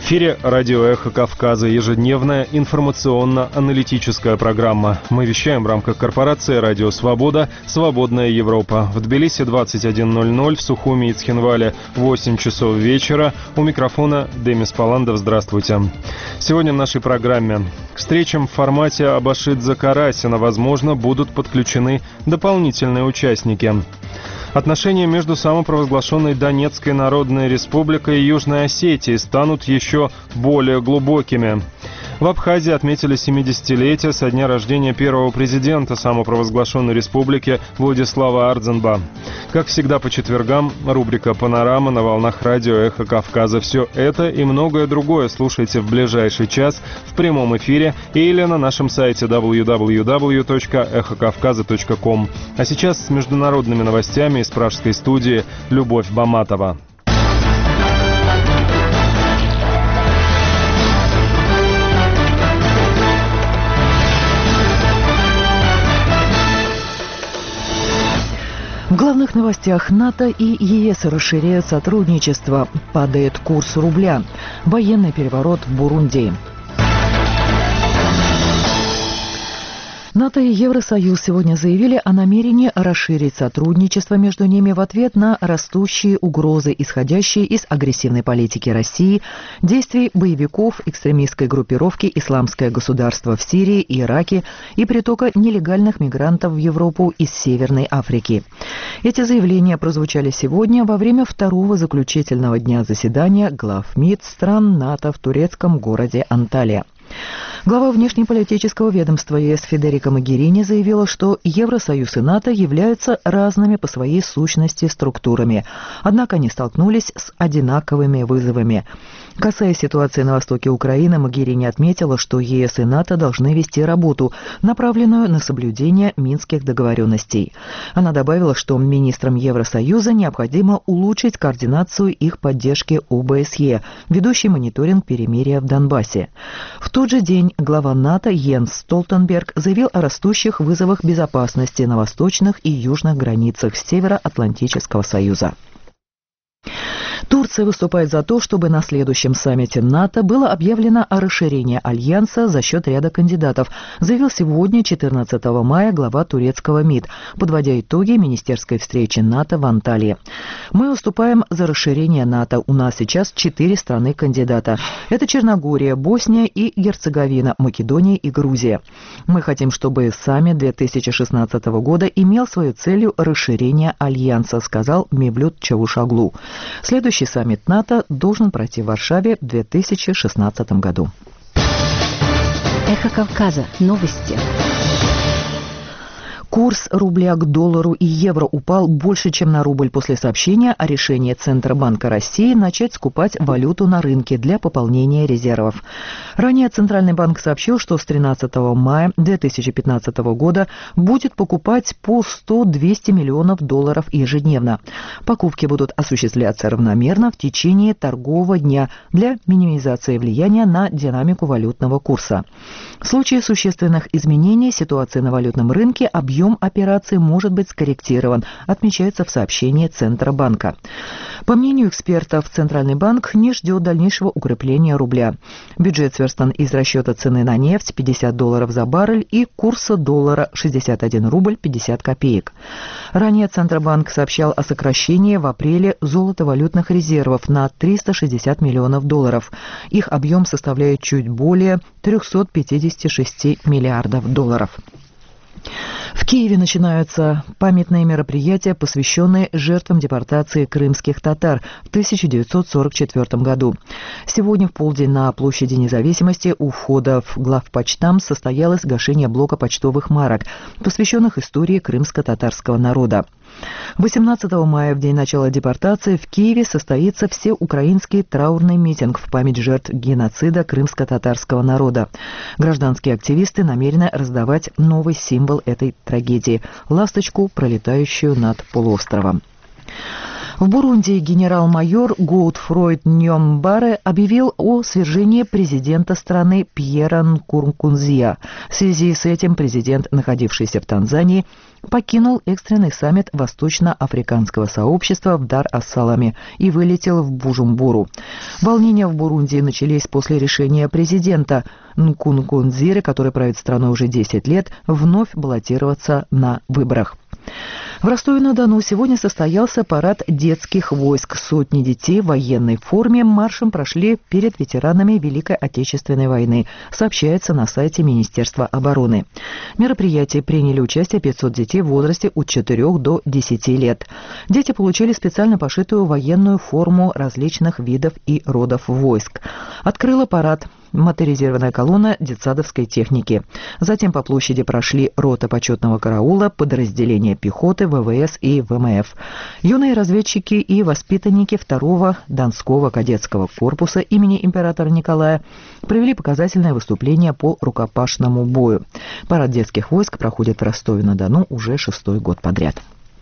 эфире радио «Эхо Кавказа», ежедневная информационно-аналитическая программа. Мы вещаем в рамках корпорации «Радио Свобода», «Свободная Европа». В Тбилиси 21:00, в Сухуми и Цхинвале 8 часов вечера. У микрофона Демис Паландов. Здравствуйте. Сегодня в нашей программе: к встречам в формате Абашидзе-Карасина, возможно, будут подключены дополнительные участники. Отношения между самопровозглашенной Донецкой Народной Республикой и Южной Осетией станут еще более глубокими. В Абхазии отметили 70-летие со дня рождения первого президента самопровозглашенной республики Владислава Ардзенба. Как всегда по четвергам, рубрика «Панорама» на волнах радио «Эхо Кавказа». Все это и многое другое слушайте в ближайший час в прямом эфире или на нашем сайте www.эхокавказа.ком. А сейчас с международными новостями из пражской студии Любовь Баматова. В главных новостях: НАТО и ЕС расширяют сотрудничество. Падает курс рубля. Военный переворот в Бурунди. НАТО и Евросоюз сегодня заявили о намерении расширить сотрудничество между ними в ответ на растущие угрозы, исходящие из агрессивной политики России, действий боевиков экстремистской группировки «Исламское государство» в Сирии и Ираке и притока нелегальных мигрантов в Европу из Северной Африки. Эти заявления прозвучали сегодня во время второго заключительного дня заседания глав МИД стран НАТО в турецком городе Анталия. Глава внешнеполитического ведомства ЕС Федерика Могерини заявила, что Евросоюз и НАТО являются разными по своей сущности структурами, однако они столкнулись с одинаковыми вызовами. Касаясь ситуации на востоке Украины, Могерини отметила, что ЕС и НАТО должны вести работу, направленную на соблюдение минских договоренностей. Она добавила, что министрам Евросоюза необходимо улучшить координацию их поддержки ОБСЕ, ведущей мониторинг перемирия в Донбассе. В тот же день глава НАТО Йенс Столтенберг заявил о растущих вызовах безопасности на восточных и южных границах Североатлантического союза. Турция выступает за то, чтобы на следующем саммите НАТО было объявлено о расширении альянса за счет ряда кандидатов, заявил сегодня, 14 мая, глава турецкого МИД, подводя итоги министерской встречи НАТО в Анталии. «Мы выступаем за расширение НАТО. У нас сейчас 4 страны-кандидата. Это Черногория, Босния и Герцеговина, Македония и Грузия. Мы хотим, чтобы саммит 2016 года имел своей целью расширение альянса», сказал Мевлют Чавушоглу. Следующий саммит НАТО должен пройти в Варшаве в 2016 году. Эхо Кавказа. Новости. Курс рубля к доллару и евро упал больше, чем на рубль после сообщения о решении Центробанка России начать скупать валюту на рынке для пополнения резервов. Ранее Центральный банк сообщил, что с 13 мая 2015 года будет покупать по 100-200 миллионов долларов ежедневно. Покупки будут осуществляться равномерно в течение торгового дня для минимизации влияния на динамику валютного курса. В случае существенных изменений ситуации на валютном рынке объем операции может быть скорректирован, отмечается в сообщении Центробанка. По мнению экспертов, Центральный банк не ждет дальнейшего укрепления рубля. Бюджет сверстан из расчета цены на нефть $50 за баррель и курса доллара 61 рубль 50 копеек. Ранее Центробанк сообщал о сокращении в апреле золотовалютных резервов на 360 миллионов долларов. Их объем составляет чуть более 356 миллиардов долларов. В Киеве начинаются памятные мероприятия, посвященные жертвам депортации крымских татар в 1944 году. Сегодня в полдень на площади Независимости у входа в главпочтамт состоялось гашение блока почтовых марок, посвященных истории крымско-татарского народа. 18 мая, в день начала депортации, в Киеве состоится всеукраинский траурный митинг в память жертв геноцида крымско-татарского народа. Гражданские активисты намерены раздавать новый символ этой трагедии – ласточку, пролетающую над полуостровом. В Бурунди генерал-майор Гоутфройд Ньомбаре объявил о свержении президента страны Пьера Нкурунзия. В связи с этим президент, находившийся в Танзании, покинул экстренный саммит Восточно-Африканского сообщества в Дар-ас-Саламе и вылетел в Бужумбуру. Волнения в Бурунди начались после решения президента Нкурунзиры, который правит страной уже 10 лет, вновь баллотироваться на выборах. В Ростове-на-Дону сегодня состоялся парад детских войск. Сотни детей в военной форме маршем прошли перед ветеранами Великой Отечественной войны, сообщается на сайте Министерства обороны. В мероприятии приняли участие 500 детей в возрасте от 4 до 10 лет. Дети получили специально пошитую военную форму различных видов и родов войск. Открыла парад моторизированная колонна детсадовской техники. Затем по площади прошли рота почетного караула, подразделения пехоты, ВВС и ВМФ. Юные разведчики и воспитанники 2-го Донского кадетского корпуса имени императора Николая провели показательное выступление по рукопашному бою. Парад детских войск проходит в Ростове-на-Дону уже 6-й год подряд.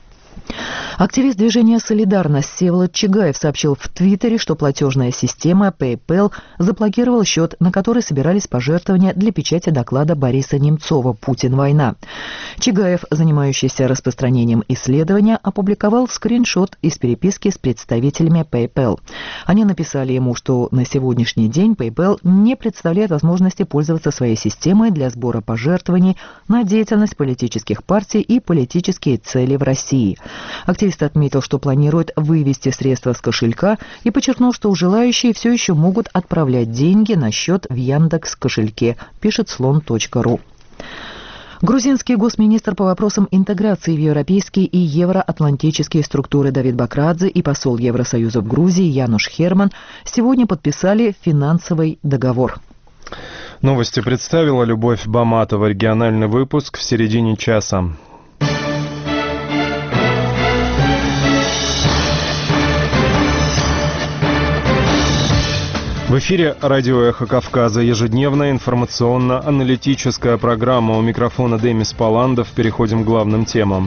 Активист движения «Солидарность» Всеволод Чигаев сообщил в Твиттере, что платежная система PayPal заблокировала счет, на который собирались пожертвования для печати доклада Бориса Немцова «Путин. Война». Чигаев, занимающийся распространением исследования, опубликовал скриншот из переписки с представителями PayPal. Они написали ему, что на сегодняшний день PayPal не представляет возможности пользоваться своей системой для сбора пожертвований на деятельность политических партий и политические цели в России. Активист отметил, что планирует вывести средства с кошелька и подчеркнул, что желающие все еще могут отправлять деньги на счет в Яндекс.Кошельке, пишет слон.ру. Грузинский госминистр по вопросам интеграции в европейские и евроатлантические структуры Давид Бакрадзе и посол Евросоюза в Грузии Януш Херман сегодня подписали финансовый договор. Новости представила Любовь Баматова. Региональный выпуск в середине часа. В эфире радио «Эхо Кавказа». Ежедневная информационно-аналитическая программа. У микрофона Демис Паландов. Переходим к главным темам.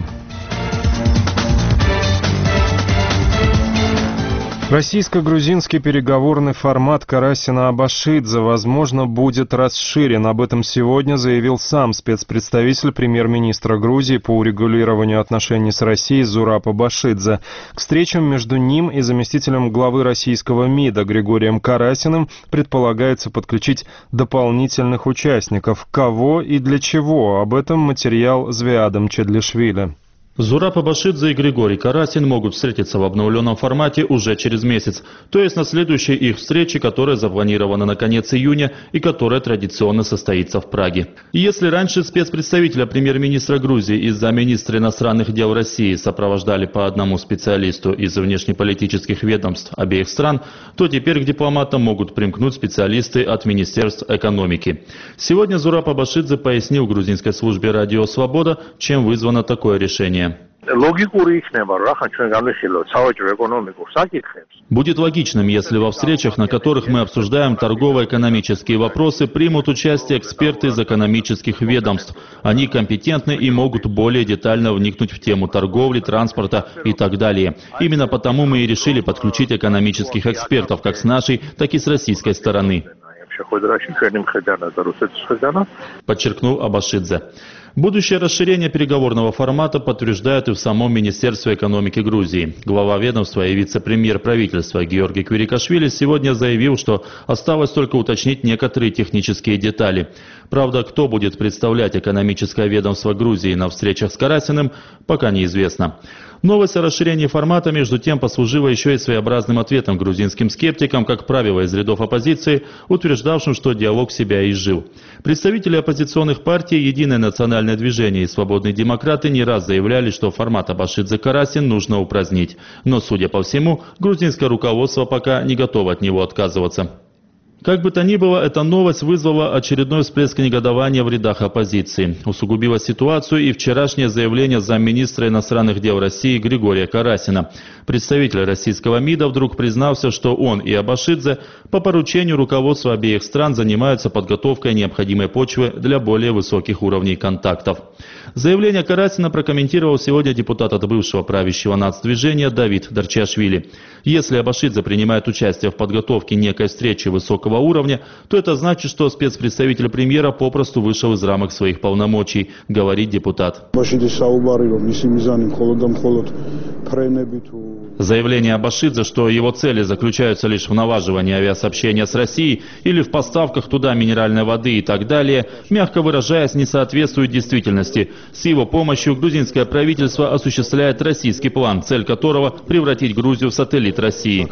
Российско-грузинский переговорный формат Карасина-Абашидзе, возможно, будет расширен. Об этом сегодня заявил сам спецпредставитель премьер-министра Грузии по урегулированию отношений с Россией Зураб Абашидзе. К встречам между ним и заместителем главы российского МИДа Григорием Карасиным предполагается подключить дополнительных участников. Кого и для чего? Об этом материал Звиадом Чедлишвили. Зураб Абашидзе и Григорий Карасин могут встретиться в обновленном формате уже через месяц, то есть на следующей их встрече, которая запланирована на конец июня и которая традиционно состоится в Праге. И если раньше спецпредставителя премьер-министра Грузии и замминистра иностранных дел России сопровождали по одному специалисту из внешнеполитических ведомств обеих стран, то теперь к дипломатам могут примкнуть специалисты от Министерств экономики. Сегодня Зураб Абашидзе пояснил грузинской службе «Радио Свобода», чем вызвано такое решение. Будет логичным, если во встречах, на которых мы обсуждаем торгово-экономические вопросы, примут участие эксперты из экономических ведомств. Они компетентны и могут более детально вникнуть в тему торговли, транспорта и так далее. Именно потому мы и решили подключить экономических экспертов как с нашей, так и с российской стороны, подчеркнул Абашидзе. Будущее расширение переговорного формата подтверждают и в самом Министерстве экономики Грузии. Глава ведомства и вице-премьер правительства Георгий Квирикашвили сегодня заявил, что осталось только уточнить некоторые технические детали. Правда, кто будет представлять экономическое ведомство Грузии на встречах с Карасиным, пока неизвестно. Новость о расширении формата, между тем, послужила еще и своеобразным ответом грузинским скептикам, как правило, из рядов оппозиции, утверждавшим, что диалог себя изжил. Представители оппозиционных партий «Единое национальное движение» и «Свободные демократы» не раз заявляли, что формат Абашидзе-Карасин нужно упразднить. Но, судя по всему, грузинское руководство пока не готово от него отказываться. Как бы то ни было, эта новость вызвала очередной всплеск негодования в рядах оппозиции. Усугубила ситуацию и вчерашнее заявление замминистра иностранных дел России Григория Карасина. Представитель российского МИДа вдруг признался, что он и Абашидзе по поручению руководства обеих стран занимаются подготовкой необходимой почвы для более высоких уровней контактов. Заявление Карасина прокомментировал сегодня депутат от бывшего правящего нацдвижения Давид Дарчиашвили. Если Абашидзе принимает участие в подготовке некой встречи высокого уровня, то это значит, что спецпредставитель премьера попросту вышел из рамок своих полномочий, говорит депутат. Заявление Абашидзе, что его цели заключаются лишь в налаживании авиасообщения с Россией или в поставках туда минеральной воды и так далее, мягко выражаясь, не соответствует действительности. С его помощью грузинское правительство осуществляет российский план, цель которого – превратить Грузию в сателлит России,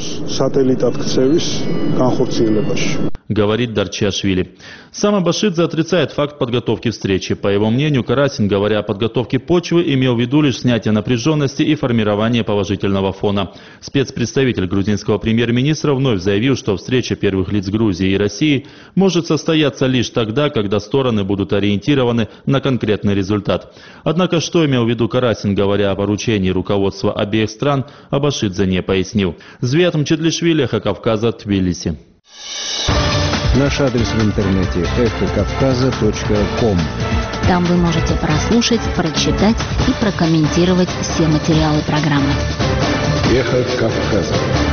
говорит Дарчиашвили. Сам Абашидзе отрицает факт подготовки встречи. По его мнению, Карасин, говоря о подготовке почвы, имел в виду лишь снятие напряженности и формирование положительного фона. Спецпредставитель грузинского премьер-министра вновь заявил, что встреча первых лиц Грузии и России может состояться лишь тогда, когда стороны будут ориентированы на конкретный результат. Однако, что имел в виду Карасин, говоря о поручении руководства обеих стран, Абашидзе не пояснил. Зviat Mchetlishvili, Эхо Кавказа, Тбилиси. Наш адрес в интернете эхокавказа.ком. Там вы можете прослушать, прочитать и прокомментировать все материалы программы. Эхо Кавказа.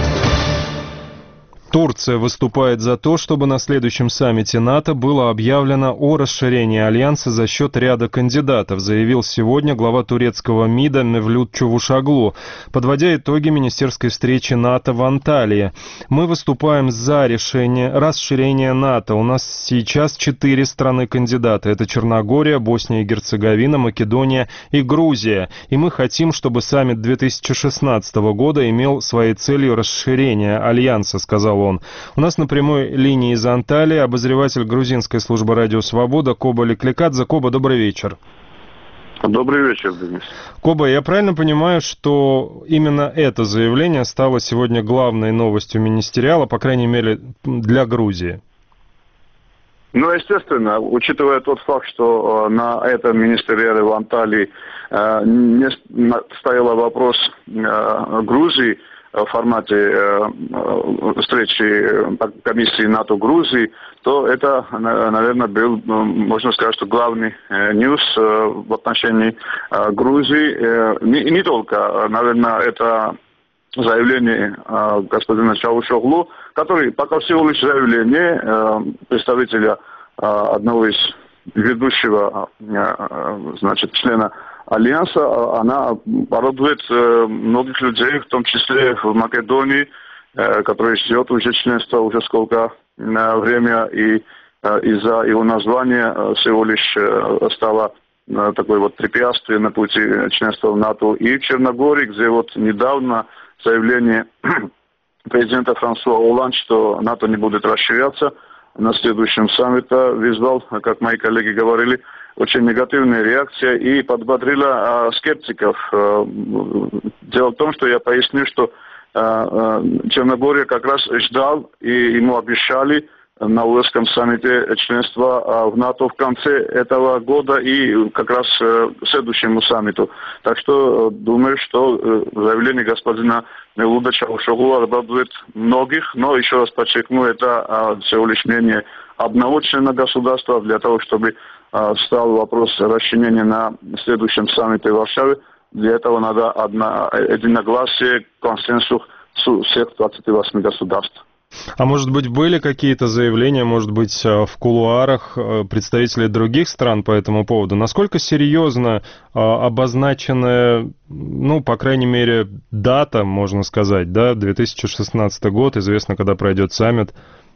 Турция выступает за то, чтобы на следующем саммите НАТО было объявлено о расширении альянса за счет ряда кандидатов, заявил сегодня глава турецкого МИДа Мевлют Чавушоглу, подводя итоги министерской встречи НАТО в Анталии. Мы выступаем за расширение НАТО. У нас сейчас 4 страны-кандидата. Это Черногория, Босния и Герцеговина, Македония и Грузия. И мы хотим, чтобы саммит 2016 года имел своей целью расширение альянса, сказал он. У нас на прямой линии из Анталии обозреватель грузинской службы «Радио Свобода» Коба Леклекадзе. Коба, добрый вечер. Добрый вечер, Денис. Коба, я правильно понимаю, что именно это заявление стало сегодня главной новостью министериала, по крайней мере, для Грузии? Ну, естественно, учитывая тот факт, что на этом министериале в Анталии не стоял вопрос Грузии, в формате встречи комиссии НАТО Грузии, то это, наверное, был, можно сказать, что главный ньюс в отношении Грузии. Не только, наверное, это заявление господина Чавушоглу, который пока всего лишь заявление представителя одного из ведущего, значит, члена Альянса, она порадует многих людей, в том числе в Македонии, который ждет уже членства уже сколько время, и из-за его названия всего лишь стало такое вот препятствие на пути членства в НАТО. И в Черногории, где вот недавно заявление президента Франсуа Олланд, что НАТО не будет расширяться, на следующем саммите вызвал, как мои коллеги говорили, очень негативная реакция и подбодрила скептиков. Дело в том, что я поясню, что Черногория как раз ждал, и ему обещали на Уэльском саммите членства в НАТО в конце этого года и как раз к следующему саммиту. Так что думаю, что заявление господина Мевлута Чавушоглу обрадует многих, но еще раз подчеркну, это всего лишь мнение одного члена государства. Для того, чтобы стал вопрос расширения на следующем саммите в Варшаве, для этого надо единогласие, консенсус всех 28 государств. А может быть, были какие-то заявления, может быть, в кулуарах представителей других стран по этому поводу? Насколько серьезно обозначенная, ну, по крайней мере, дата, можно сказать, да, 2016 год, известно, когда пройдет саммит?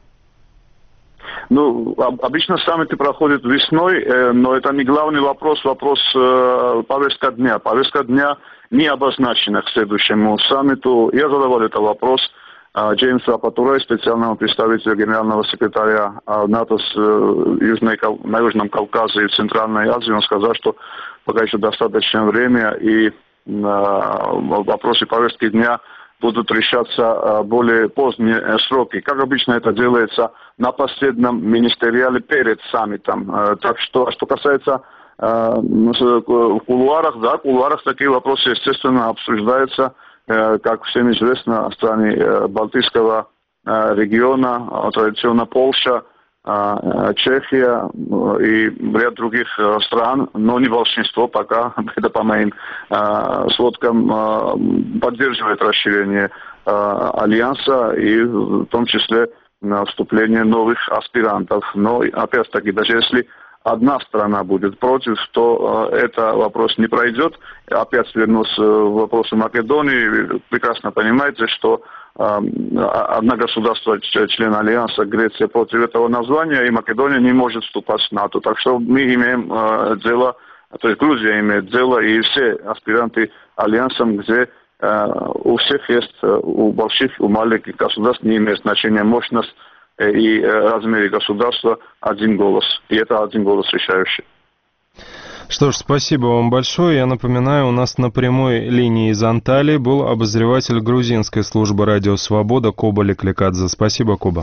Ну, обычно саммиты проходят весной, но это не главный вопрос, повестка дня. Повестка дня не обозначена к следующему саммиту. Я задавал этот вопрос Джеймсу Апатуре, специальному представителю генерального секретаря НАТО на Южном Кавказе и в Центральной Азии. Он сказал, что пока еще достаточно время, и вопросы повестки дня будут решаться более поздние сроки. Как обычно это делается на последнем министериале перед саммитом. Так что, что касается в кулуарах, да, в кулуарах такие вопросы, естественно, обсуждаются, как всем известно, страны Балтийского региона, традиционно Польша, Чехия и ряд других стран, но не большинство пока, это по моим сводкам, поддерживает расширение Альянса и в том числе вступление новых аспирантов. Но опять-таки, даже если одна страна будет против, то это вопрос не пройдет. Опять вернусь к вопросу Македонии. Прекрасно понимаете, что одно государство, член Альянса, Греция, против этого названия, и Македония не может вступать в НАТО. Так что мы имеем дело, то есть Грузия имеет дело, и все аспиранты Альянсом, где у всех есть, у больших, у маленьких государств не имеет значения мощность и размер государства один голос. И это один голос решающий. Что ж, спасибо вам большое. Я напоминаю, у нас на прямой линии из Анталии был обозреватель грузинской службы «Радио Свобода» Коба Леклекадзе. Спасибо, Коба.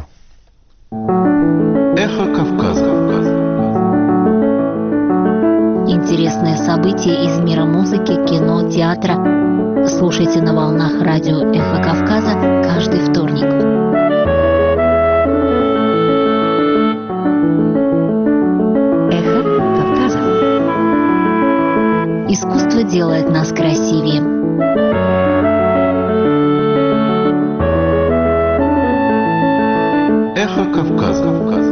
Эхо Кавказа. Интересные события из мира музыки, кино, театра. Слушайте на волнах радио «Эхо Кавказа» каждый вторник. Искусство делает нас красивее. Эхо Кавказа.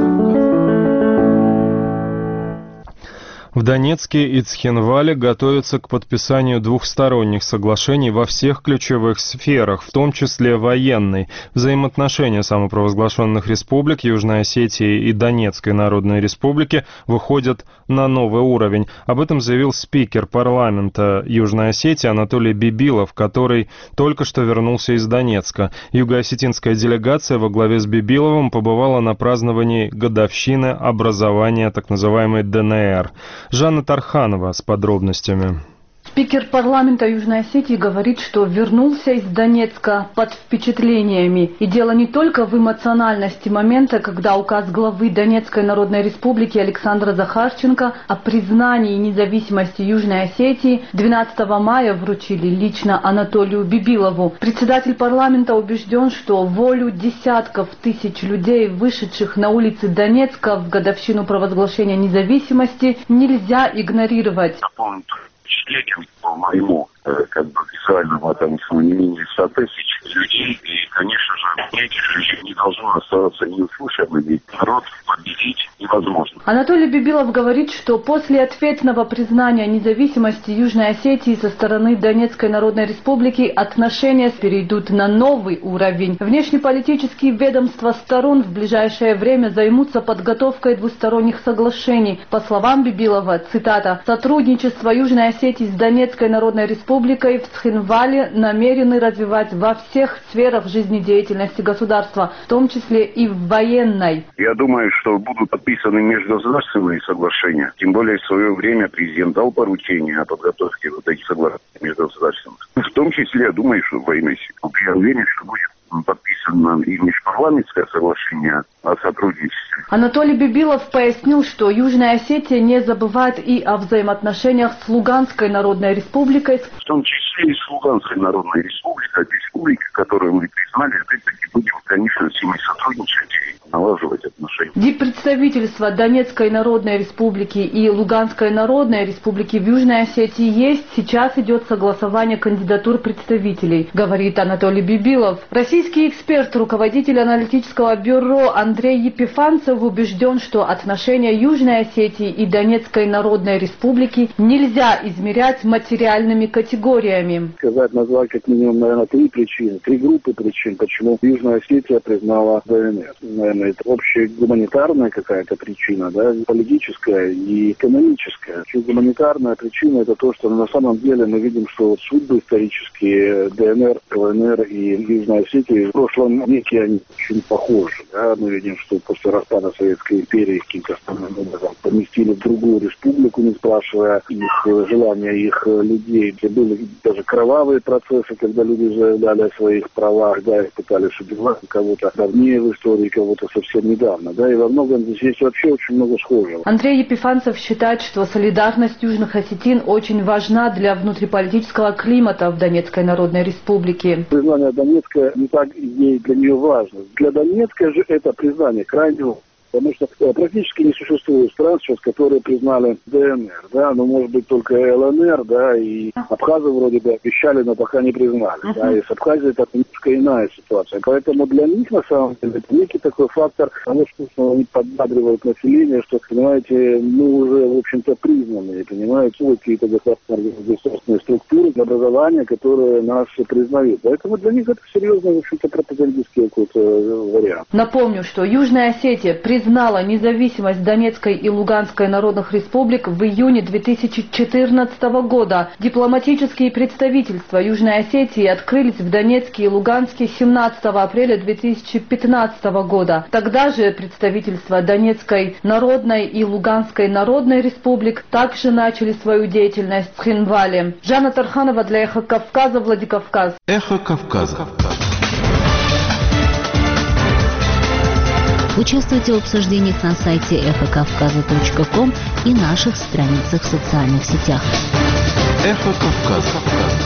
В Донецке и Цхинвале готовятся к подписанию двухсторонних соглашений во всех ключевых сферах, в том числе военной. Взаимоотношения самопровозглашенных республик Южной Осетии и Донецкой Народной Республики выходят на новый уровень. Об этом заявил спикер парламента Южной Осетии Анатолий Бибилов, который только что вернулся из Донецка. Юго-осетинская делегация во главе с Бибиловым побывала на праздновании годовщины образования так называемой ДНР. Жанна Тарханова с подробностями. Спикер парламента Южной Осетии говорит, что вернулся из Донецка под впечатлениями. И дело не только в эмоциональности момента, когда указ главы Донецкой Народной Республики Александра Захарченко о признании независимости Южной Осетии 12 мая вручили лично Анатолию Бибилову. Председатель парламента убежден, что волю десятков тысяч людей, вышедших на улицы Донецка в годовщину провозглашения независимости, нельзя игнорировать. Впечатлением по моему, визуальному, там не менее 100 тысяч людей. И, конечно же, этих людей не должно оставаться неуслышанными. Народ победить невозможно. Анатолий Бибилов говорит, что после ответного признания независимости Южной Осетии со стороны Донецкой Народной Республики отношения перейдут на новый уровень. Внешнеполитические ведомства сторон в ближайшее время займутся подготовкой двусторонних соглашений. По словам Бибилова, цитата, «Сотрудничество Южной Осетии с Донецкой Народной Республикой в Цхинвале намерены развивать во всех сферах жизнедеятельности государства, в том числе и в военной». Я думаю, что будут подписаны межгосударственные соглашения. Тем более в свое время президент дал поручение о подготовке вот этих соглашений межгосударственных. В том числе, я думаю, что в военной сфере. Я уверен, что будет подписано и межпарламентское соглашение о сотрудничестве. Анатолий Бибилов пояснил, что Южная Осетия не забывает и о взаимоотношениях с Луганской Народной Республикой. В том числе и с Луганской Народной Республикой, республикой, которую мы признали, опять-таки будем, конечно, с ними сотрудничать и налаживать отношения. Диппредставительства Донецкой Народной Республики и Луганской Народной Республики в Южной Осетии есть. Сейчас идет согласование кандидатур представителей, говорит Анатолий Бибилов. Российский эксперт, руководитель аналитического бюро Андрей Епифанцев убежден, что отношения Южной Осетии и Донецкой Народной Республики нельзя измерять материальными категориями. Назвать как минимум, наверное, три группы причин, почему Южная Осетия признала ДНР. Наверное, это общая гуманитарная какая-то причина, да, политическая и экономическая. Гуманитарная причина — это то, что на самом деле мы видим, что судьбы исторические ДНР, ЛНР и Южной Осетии в прошлом веке они очень похожи. Да? Мы видим, что после распада Советской империи каким-то основным образом поместили в другую республику, не спрашивая их желания, их людей. Были даже кровавые процессы, когда люди заявляли о своих правах, да, их пытались убивать, кого-то давнее в истории, кого-то совсем недавно. Да, и во многом здесь вообще очень много схожего. Андрей Епифанцев считает, что солидарность южных осетин очень важна для внутриполитического климата в Донецкой Народной Республике. Признание Донецка не так ей для нее важно. Для Донецка же это признание крайне Потому что практически не существует стран сейчас, которые признали ДНР, да, ну, может быть, только ЛНР, да, и Абхазы вроде бы обещали, но пока не признали, да, и с Абхазией это немножко иная ситуация. Поэтому для них, на самом деле, это некий такой фактор того, что они подбадривают население, что, понимаете, мы уже, в общем-то, признаны, понимаете, какие-то государственные структуры, образования, которые нас признают. Поэтому для них это серьезный, в общем-то, пропагандистский какой-то вариант. Напомню, что Южная Осетия признала независимость Донецкой и Луганской народных республик в июне 2014 года. Дипломатические представительства Южной Осетии открылись в Донецке и Луганске 17 апреля 2015 года. Тогда же представительства Донецкой народной и Луганской народной республик также начали свою деятельность в Цхинвале. Жанна Тарханова для Эхо Кавказа, Владикавказ. Эхо Кавказа. Участвуйте в обсуждениях на сайте эхокавказа.ком и наших страницах в социальных сетях. Эхо Кавказа.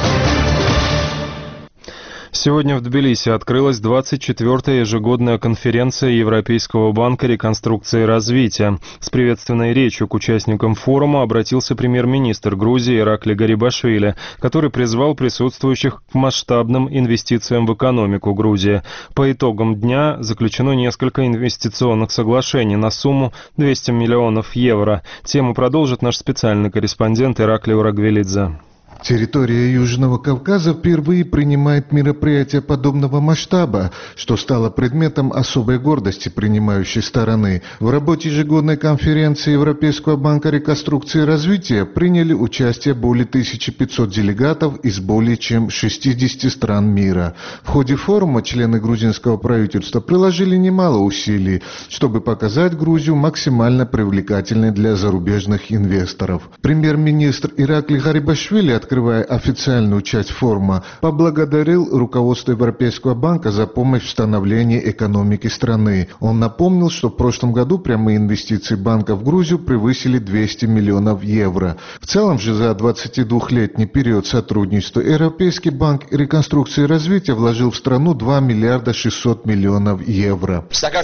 Сегодня в Тбилиси открылась 24-я ежегодная конференция Европейского банка реконструкции и развития. С приветственной речью к участникам форума обратился премьер-министр Грузии Иракли Гарибашвили, который призвал присутствующих к масштабным инвестициям в экономику Грузии. По итогам дня заключено несколько инвестиционных соглашений на сумму 200 миллионов евро. Тему продолжит наш специальный корреспондент Иракли Урагвелидзе. Территория Южного Кавказа впервые принимает мероприятия подобного масштаба, что стало предметом особой гордости принимающей стороны. В работе ежегодной конференции Европейского банка реконструкции и развития приняли участие более 1500 делегатов из более чем 60 стран мира. В ходе форума члены грузинского правительства приложили немало усилий, чтобы показать Грузию максимально привлекательной для зарубежных инвесторов. Премьер-министр Иракли Гарибашвили, открывая официальную часть форума, поблагодарил руководство Европейского банка за помощь в становлении экономики страны. Он напомнил, что в прошлом году прямые инвестиции банка в Грузию превысили 200 миллионов евро. В целом же за 22-летний период сотрудничества Европейский банк реконструкции и развития вложил в страну 2 миллиарда 600 миллионов евро.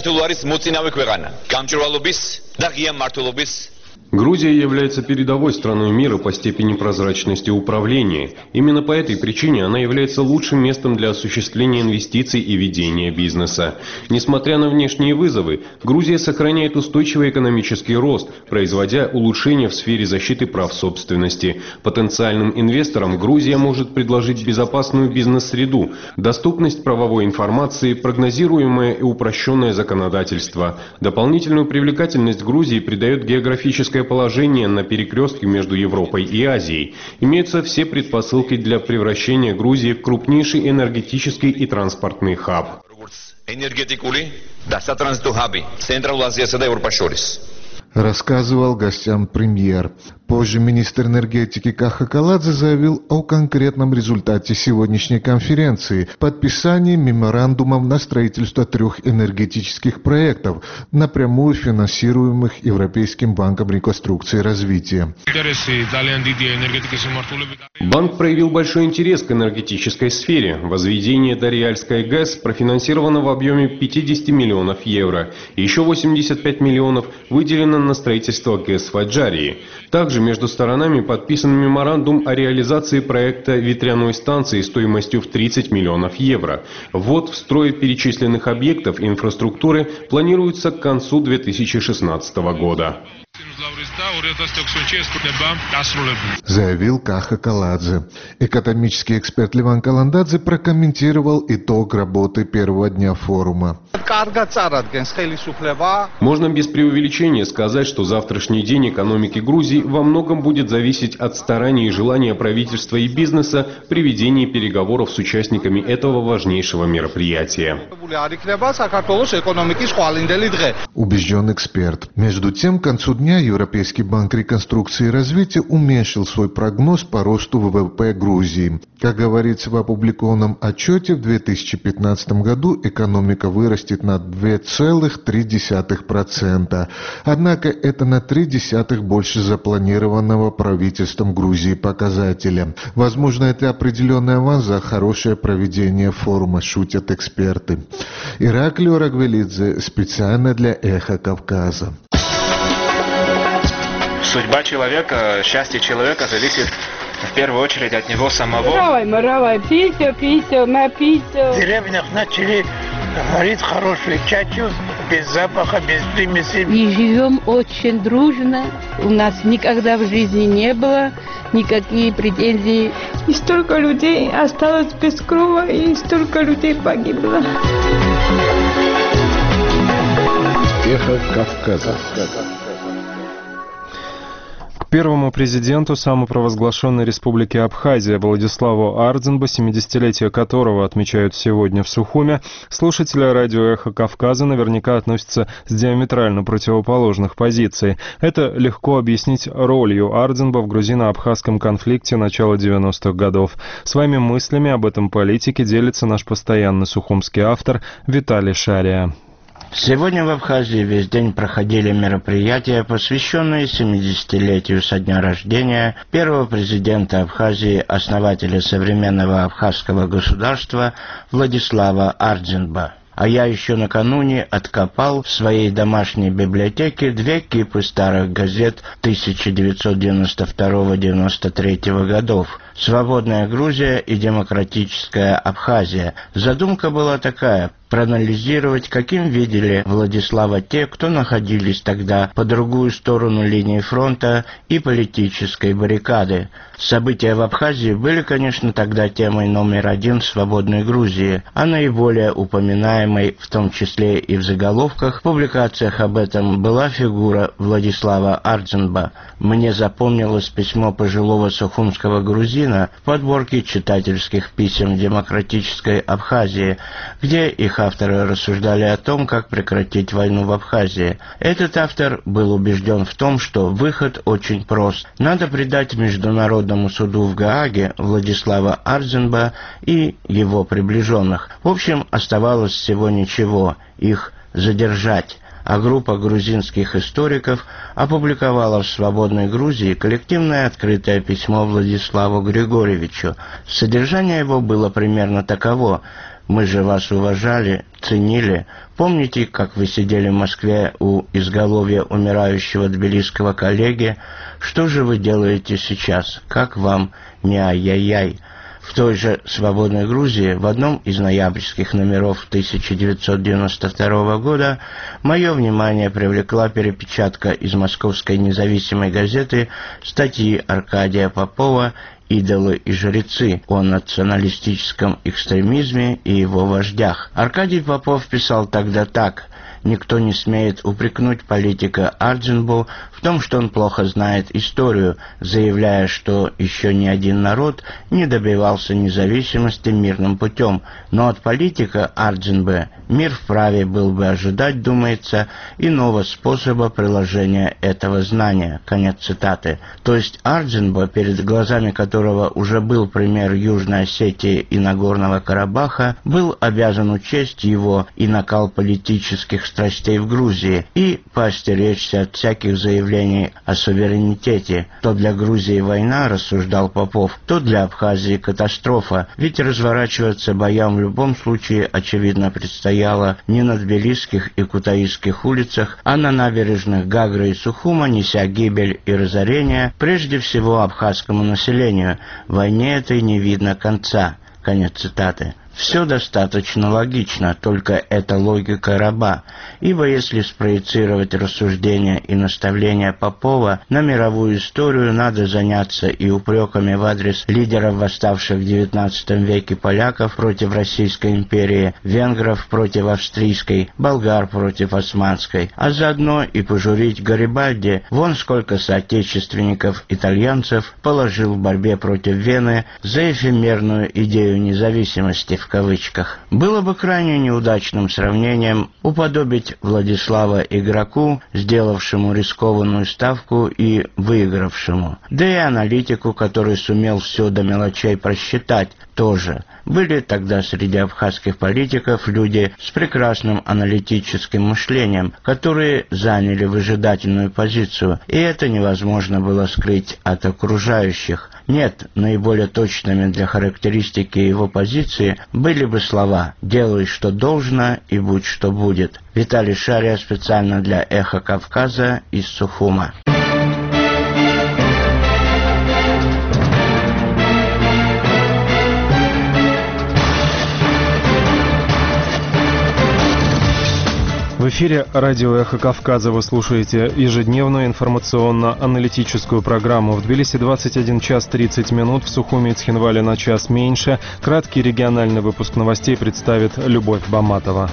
Грузия является передовой страной мира по степени прозрачности управления. Именно по этой причине она является лучшим местом для осуществления инвестиций и ведения бизнеса. Несмотря на внешние вызовы, Грузия сохраняет устойчивый экономический рост, производя улучшения в сфере защиты прав собственности. Потенциальным инвесторам Грузия может предложить безопасную бизнес-среду, доступность правовой информации, прогнозируемое и упрощенное законодательство. Дополнительную привлекательность Грузии придает географическое положение на перекрестке между Европой и Азией. Имеются все предпосылки для превращения Грузии в крупнейший энергетический и транспортный хаб. Рассказывал гостям премьер. Позже министр энергетики Каха Каладзе заявил о конкретном результате сегодняшней конференции – подписании меморандумов на строительство 3 энергетических проектов, напрямую финансируемых Европейским банком реконструкции и развития. Банк проявил большой интерес к энергетической сфере. Возведение Дарьяльской ГЭС профинансировано в объеме 50 миллионов евро. Еще 85 миллионов выделено на строительство ГЭС в Аджарии. Также между сторонами подписан меморандум о реализации проекта ветряной станции стоимостью в 30 миллионов евро. Ввод в строй перечисленных объектов инфраструктуры планируется к концу 2016 года. Заявил Каха Каладзе. Экономический эксперт Леван Каландадзе прокомментировал итог работы первого дня форума. Можно без преувеличения сказать, что завтрашний день экономики Грузии во многом будет зависеть от стараний и желания правительства и бизнеса при ведении переговоров с участниками этого важнейшего мероприятия. Убежден эксперт. Между тем, к концу дня Европейский банк реконструкции и развития уменьшил свой прогноз по росту ВВП Грузии. Как говорится в опубликованном отчете, в 2015 году экономика вырастет вырастет на 2,3%. Однако это на 0,3 больше запланированного правительством Грузии показателя. Возможно, это определенный аванс за хорошее проведение форума, шутят эксперты. Ираклий Рагвелидзе специально для «Эхо Кавказа». Судьба человека, счастье человека зависит в первую очередь от него самого. В деревнях начали варить хорошую чачу, без запаха, без примесей. И живем очень дружно. У нас никогда в жизни не было никаких претензий. И столько людей осталось без крова, и столько людей погибло. Эхо Кавказа. Первому президенту самопровозглашенной республики Абхазия Владиславу Ардзинбу, 70-летие которого отмечают сегодня в Сухуме, слушатели радио «Эхо Кавказа» наверняка относятся с диаметрально противоположных позиций. Это легко объяснить ролью Ардзинба в грузино-абхазском конфликте начала 90-х годов. Своими мыслями об этом политике делится наш постоянный сухумский автор Виталий Шария. Сегодня в Абхазии весь день проходили мероприятия, посвященные 70-летию со дня рождения первого президента Абхазии, основателя современного абхазского государства Владислава Ардзинба. А я еще накануне откопал в своей домашней библиотеке 2 кипы старых газет 1992-93 годов «Свободная Грузия» и «Демократическая Абхазия». Задумка была такая – проанализировать, каким видели Владислава те, кто находились тогда по другую сторону линии фронта и политической баррикады. События в Абхазии были, конечно, тогда темой номер 1 в «Свободной Грузии», а наиболее упоминаемой, в том числе и в заголовках, в публикациях об этом была фигура Владислава Ардзинба. Мне запомнилось письмо пожилого сухумского грузина в подборке читательских писем демократической Абхазии, где их авторы рассуждали о том, как прекратить войну в Абхазии. Этот автор был убежден в том, что выход очень прост. Надо предать Международному суду в Гааге Владислава Ардзинба и его приближенных. В общем, оставалось всего ничего – их задержать. А группа грузинских историков опубликовала в «Свободной Грузии» коллективное открытое письмо Владиславу Григорьевичу. Содержание его было примерно таково: «Мы же вас уважали, ценили. Помните, как вы сидели в Москве у изголовья умирающего тбилисского коллеги? Что же вы делаете сейчас? Как вам не ай-яй-яй?» В той же «Свободной Грузии» в одном из ноябрьских номеров 1992 года мое внимание привлекла перепечатка из московской независимой газеты статьи Аркадия Попова «Идолы и жрецы» о националистическом экстремизме и его вождях. Аркадий Попов писал тогда так: «Никто не смеет упрекнуть политика Ардзинбу в том, что он плохо знает историю, заявляя, что еще ни один народ не добивался независимости мирным путем. Но от политика Ардзинбы мир вправе был бы ожидать, думается, иного способа приложения этого знания». Конец цитаты. То есть Ардзинба, перед глазами которого уже был пример Южной Осетии и Нагорного Карабаха, был обязан учесть его и накал политических страстей в Грузии и поостеречься от всяких заявлений о суверенитете. То для Грузии война, рассуждал Попов, то для Абхазии катастрофа, ведь разворачиваться боям в любом случае, очевидно, предстояло не на тбилисских и кутаисских улицах, а на набережных Гагры и Сухума, неся гибель и разорение прежде всего абхазскому населению. Войне этой не видно конца. Конец цитаты. Все достаточно логично, только это логика раба, ибо если спроецировать рассуждения и наставления Попова на мировую историю, надо заняться и упреками в адрес лидеров восставших в XIX веке поляков против Российской империи, венгров против австрийской, болгар против османской, а заодно и пожурить Гарибальди, вон сколько соотечественников итальянцев положил в борьбе против Вены за эфемерную идею независимости, в в кавычках. Было бы крайне неудачным сравнением уподобить Владислава игроку, сделавшему рискованную ставку и выигравшему. Да и аналитику, который сумел все до мелочей просчитать, тоже. Были тогда среди абхазских политиков люди с прекрасным аналитическим мышлением, которые заняли выжидательную позицию, и это невозможно было скрыть от окружающих. Нет, наиболее точными для характеристики его позиции были бы слова «делай, что должно, и будь, что будет». Виталий Шария специально для «Эхо Кавказа» из Сухума. В эфире радио «Эхо Кавказа» вы слушаете ежедневную информационно-аналитическую программу. В Тбилиси 21 час 30 минут, в Сухуми и Цхинвале на час меньше. Краткий региональный выпуск новостей представит Любовь Баматова.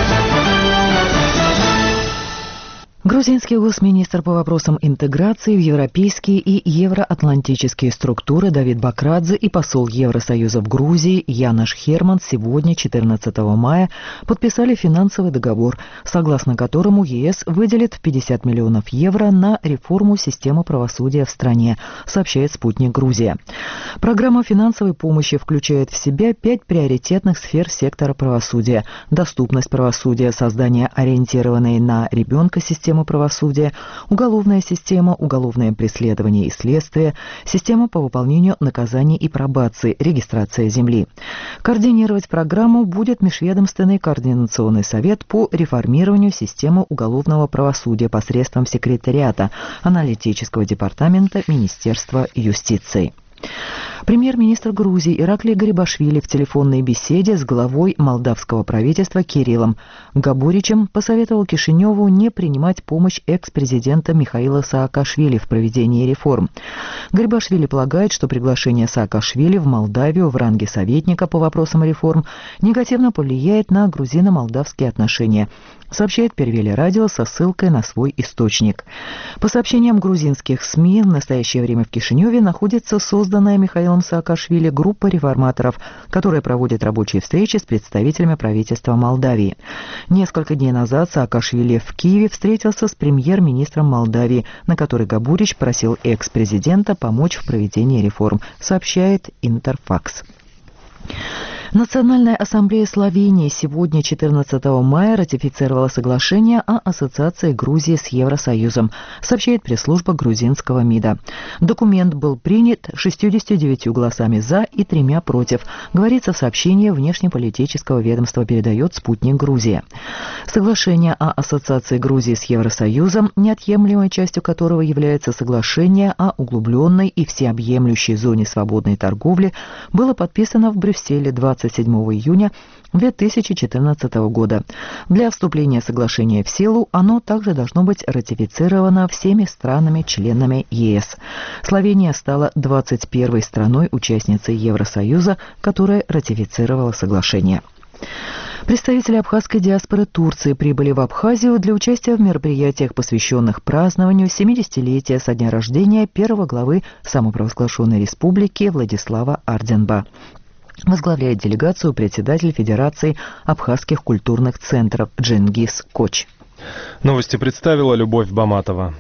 Грузинский госминистр по вопросам интеграции в европейские и евроатлантические структуры Давид Бакрадзе и посол Евросоюза в Грузии Янош Херман сегодня, 14 мая, подписали финансовый договор, согласно которому ЕС выделит 50 миллионов евро на реформу системы правосудия в стране, сообщает «Спутник Грузия». Программа финансовой помощи включает в себя 5 приоритетных сфер сектора правосудия: доступность правосудия, создание ориентированной на ребенка системы правосудия, уголовная система, уголовное преследование и следствие, система по выполнению наказаний и пробации, регистрация земли. Координировать программу будет Межведомственный координационный совет по реформированию системы уголовного правосудия посредством секретариата аналитического департамента Министерства юстиции. Премьер-министр Грузии Ираклий Гарибашвили в телефонной беседе с главой молдавского правительства Кириллом Габуричем посоветовал Кишиневу не принимать помощь экс-президента Михаила Саакашвили в проведении реформ. Гарибашвили полагает, что приглашение Саакашвили в Молдавию в ранге советника по вопросам реформ негативно повлияет на грузино-молдавские отношения, сообщает Первели радио со ссылкой на свой источник. По сообщениям грузинских СМИ, в настоящее время в Кишиневе находится созданная Михаилом Саакашвили группа реформаторов, которая проводит рабочие встречи с представителями правительства Молдавии. Несколько дней назад Саакашвили в Киеве встретился с премьер-министром Молдавии, на который Габурич просил экс-президента помочь в проведении реформ, сообщает Интерфакс. Национальная ассамблея Словении сегодня, 14 мая, ратифицировала соглашение о ассоциации Грузии с Евросоюзом, сообщает пресс-служба грузинского МИДа. Документ был принят 69 голосами «за» и 3 против, говорится в сообщении внешнеполитического ведомства, передает «Спутник Грузия». Соглашение о ассоциации Грузии с Евросоюзом, неотъемлемой частью которого является соглашение о углубленной и всеобъемлющей зоне свободной торговли, было подписано в Брюсселе 27 июня 2014 года. Для вступления соглашения в силу оно также должно быть ратифицировано всеми странами-членами ЕС. Словения стала 21-й страной-участницей Евросоюза, которая ратифицировала соглашение. Представители абхазской диаспоры Турции прибыли в Абхазию для участия в мероприятиях, посвященных празднованию 70-летия со дня рождения первого главы самопровозглашенной республики Владислава Арденба. Возглавляет делегацию председатель Федерации абхазских культурных центров Джингис Коч. Новости представила Любовь Баматова.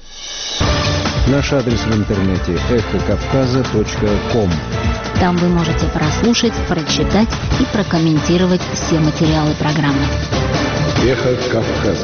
Наш адрес в интернете эхокавказа.ком. Там вы можете прослушать, прочитать и прокомментировать все материалы программы. Эхо Кавказа.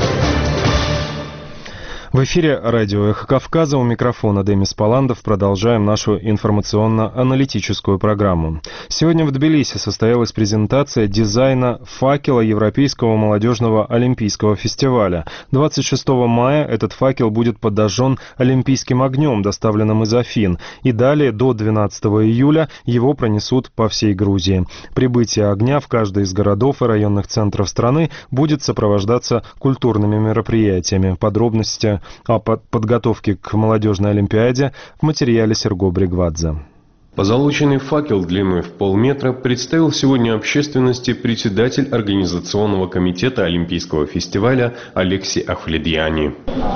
В эфире радио «Эхо Кавказа», у микрофона Демис Паландов. Продолжаем нашу информационно-аналитическую программу. Сегодня в Тбилиси состоялась презентация дизайна факела Европейского молодежного олимпийского фестиваля. 26 мая этот факел будет подожжен олимпийским огнем, доставленным из Афин, и далее до 12 июля его пронесут по всей Грузии. Прибытие огня в каждый из городов и районных центров страны будет сопровождаться культурными мероприятиями. Подробности о подготовке к молодежной олимпиаде в материале Серго Бригвадзе. Позолоченный факел длиной в полметра представил сегодня общественности председатель Организационного комитета Олимпийского фестиваля Алексей Ахвледьяни.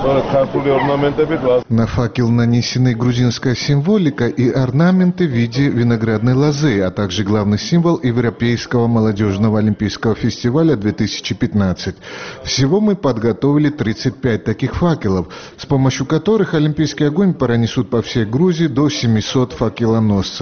На факел нанесены грузинская символика и орнаменты в виде виноградной лозы, а также главный символ Европейского молодежного олимпийского фестиваля 2015. Всего мы подготовили 35 таких факелов, с помощью которых олимпийский огонь пронесут по всей Грузии до 700 факелоносцев.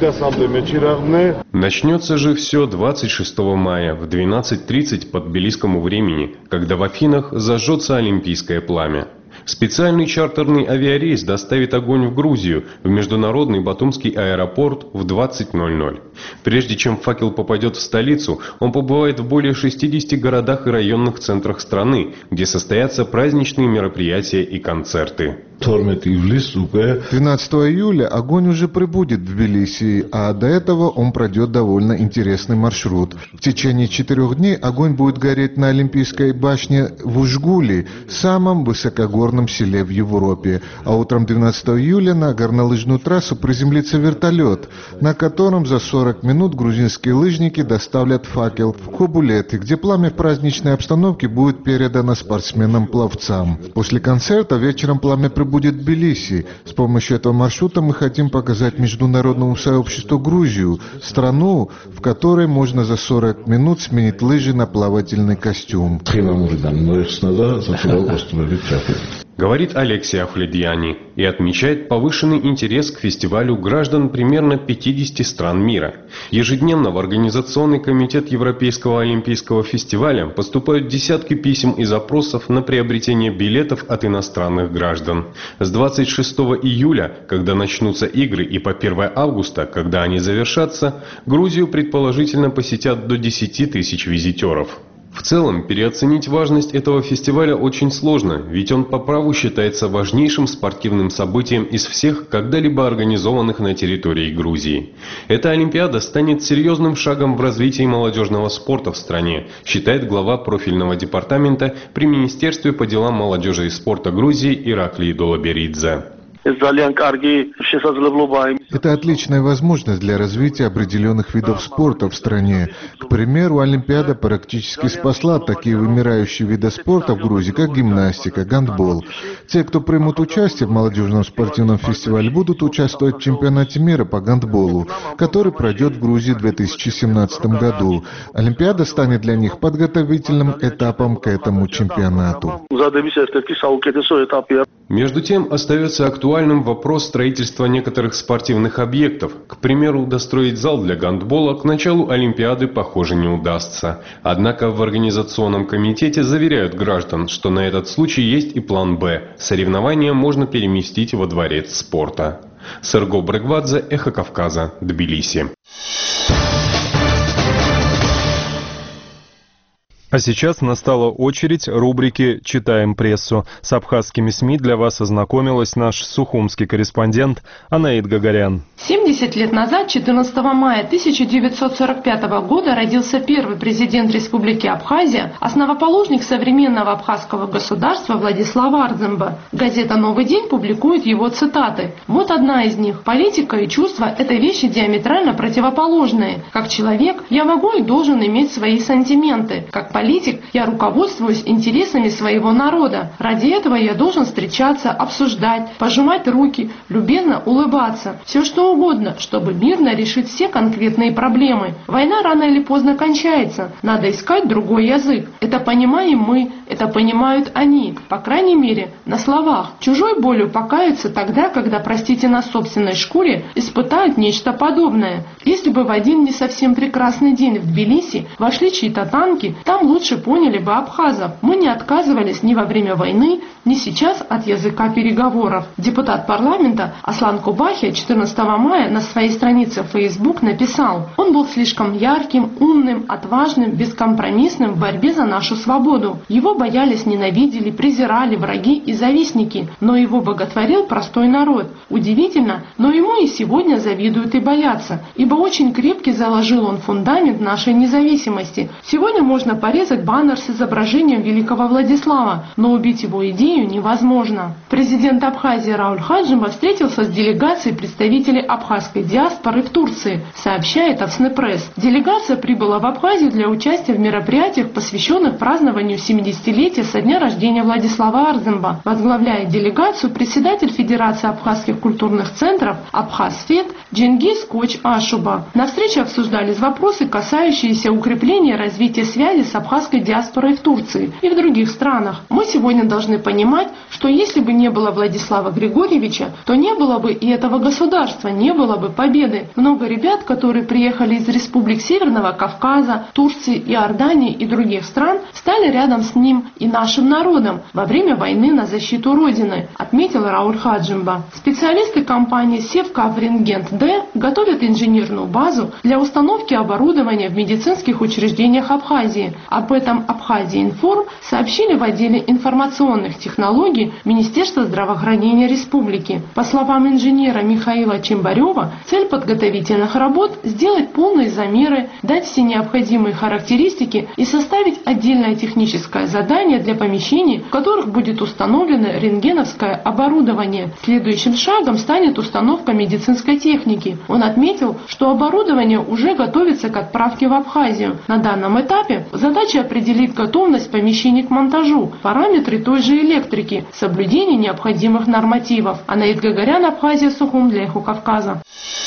Начнется же все 26 мая в 12:30 по тбилисскому времени, когда в Афинах зажжется олимпийское пламя. Специальный чартерный авиарейс доставит огонь в Грузию, в международный Батумский аэропорт в 20:00. Прежде чем факел попадет в столицу, он побывает в более 60 городах и районных центрах страны, где состоятся праздничные мероприятия и концерты. 12 июля огонь уже прибудет в Тбилиси, а до этого он пройдет довольно интересный маршрут. В течение 4 дней огонь будет гореть на Олимпийской башне в Ужгули, самом высокогорном селе в Европе. А утром 12 июля на горнолыжную трассу приземлится вертолет, на котором за 40 минут грузинские лыжники доставят факел в Кобулеты, где пламя в праздничной обстановке будет передано спортсменам-пловцам. После концерта вечером пламя прибудет в Тбилиси. С помощью этого маршрута мы хотим показать международному сообществу Грузию, страну, в которой можно за 40 минут сменить лыжи на плавательный костюм. Говорит Алексей Ахвледьяни и отмечает повышенный интерес к фестивалю граждан примерно 50 стран мира. Ежедневно в Организационный комитет Европейского олимпийского фестиваля поступают десятки писем и запросов на приобретение билетов от иностранных граждан. С 26 июля, когда начнутся игры, и по 1 августа, когда они завершатся, Грузию предположительно посетят до 10 тысяч визитеров. В целом, переоценить важность этого фестиваля очень сложно, ведь он по праву считается важнейшим спортивным событием из всех, когда-либо организованных на территории Грузии. Эта Олимпиада станет серьезным шагом в развитии молодежного спорта в стране, считает глава профильного департамента при Министерстве по делам молодежи и спорта Грузии Ираклий Долоберидзе. Это отличная возможность для развития определенных видов спорта в стране. К примеру, Олимпиада практически спасла такие вымирающие виды спорта в Грузии, как гимнастика, гандбол. Те, кто примут участие в молодежном спортивном фестивале, будут участвовать в чемпионате мира по гандболу, который пройдет в Грузии в 2017 году. Олимпиада станет для них подготовительным этапом к этому чемпионату. Между тем, остается актуальным вопрос строительства некоторых спортивных объектов. К примеру, достроить зал для гандбола к началу Олимпиады, похоже, не удастся. Однако в Организационном комитете заверяют граждан, что на этот случай есть и план «Б». Соревнования можно переместить во дворец спорта. Серго Брегвадзе, Эхо Кавказа, Тбилиси. А сейчас настала очередь рубрики «Читаем прессу». С абхазскими СМИ для вас ознакомилась наш сухумский корреспондент Анаид Гагарян. 70 лет назад, 14 мая 1945 года, родился первый президент Республики Абхазия, основоположник современного абхазского государства Владислав Ардземба. Газета «Новый день» публикует его цитаты. Вот одна из них. «Политика и чувства – это вещи диаметрально противоположные. Как человек я могу и должен иметь свои сантименты. Как политик я руководствуюсь интересами своего народа. Ради этого я должен встречаться, обсуждать, пожимать руки, любезно улыбаться. Все что угодно, чтобы мирно решить все конкретные проблемы. Война рано или поздно кончается. Надо искать другой язык. Это понимаем мы, это понимают они. По крайней мере, на словах. Чужой болью покаются тогда, когда, простите, на собственной шкуре испытают нечто подобное. Если бы в один не совсем прекрасный день в Тбилиси вошли чьи-то танки, там лучше поняли бы абхазов. Мы не отказывались ни во время войны, ни сейчас от языка переговоров. Депутат парламента Аслан Кубахи 14 мая на своей странице в Facebook написал: «Он был слишком ярким, умным, отважным, бескомпромиссным в борьбе за нашу свободу. Его боялись, ненавидели, презирали враги и завистники, но его боготворил простой народ. Удивительно, но ему и сегодня завидуют и боятся, ибо очень крепкий заложил он фундамент нашей независимости. Сегодня можно порезать баннер с изображением великого Владислава, но убить его идею невозможно. Президент Абхазии Рауль Хаджимба встретился с делегацией представителей абхазской диаспоры в Турции, сообщает Афсне Пресс. Делегация прибыла в Абхазию для участия в мероприятиях, посвященных празднованию 70-летия со дня рождения Владислава Арземба. Возглавляет делегацию председатель Федерации абхазских культурных центров Абхазфет Дженгиз Коч Ашуба. На встрече обсуждались вопросы, касающиеся укрепления и развития связи с абхазской диаспорой в Турции и в других странах. Мы сегодня должны понимать, что если бы не было Владислава Григорьевича, то не было бы и этого государства, не было бы победы. Много ребят, которые приехали из республик Северного Кавказа, Турции, Иордании и других стран, стали рядом с ним и нашим народом во время войны на защиту Родины, отметил Рауль Хаджимба. Специалисты компании Севкаврингент-Д готовят инженерную базу для установки оборудования в медицинских учреждениях Абхазии. Об этом Абхазия-Информ сообщили в отделе информационных технологий Министерства здравоохранения республики. По словам инженера Михаила Чембарева, цель подготовительных работ – сделать полные замеры, дать все необходимые характеристики и составить отдельное техническое задание для помещений, в которых будет установлено рентгеновское оборудование. Следующим шагом станет установка медицинской техники. Он отметил, что оборудование уже готовится к отправке в Абхазию. На данном этапе задача определить готовность помещений к монтажу, параметры той же электрики, соблюдение необходимых нормативов. Анаит Гагарян, Абхазия, Сухум, для Эхо Кавказа.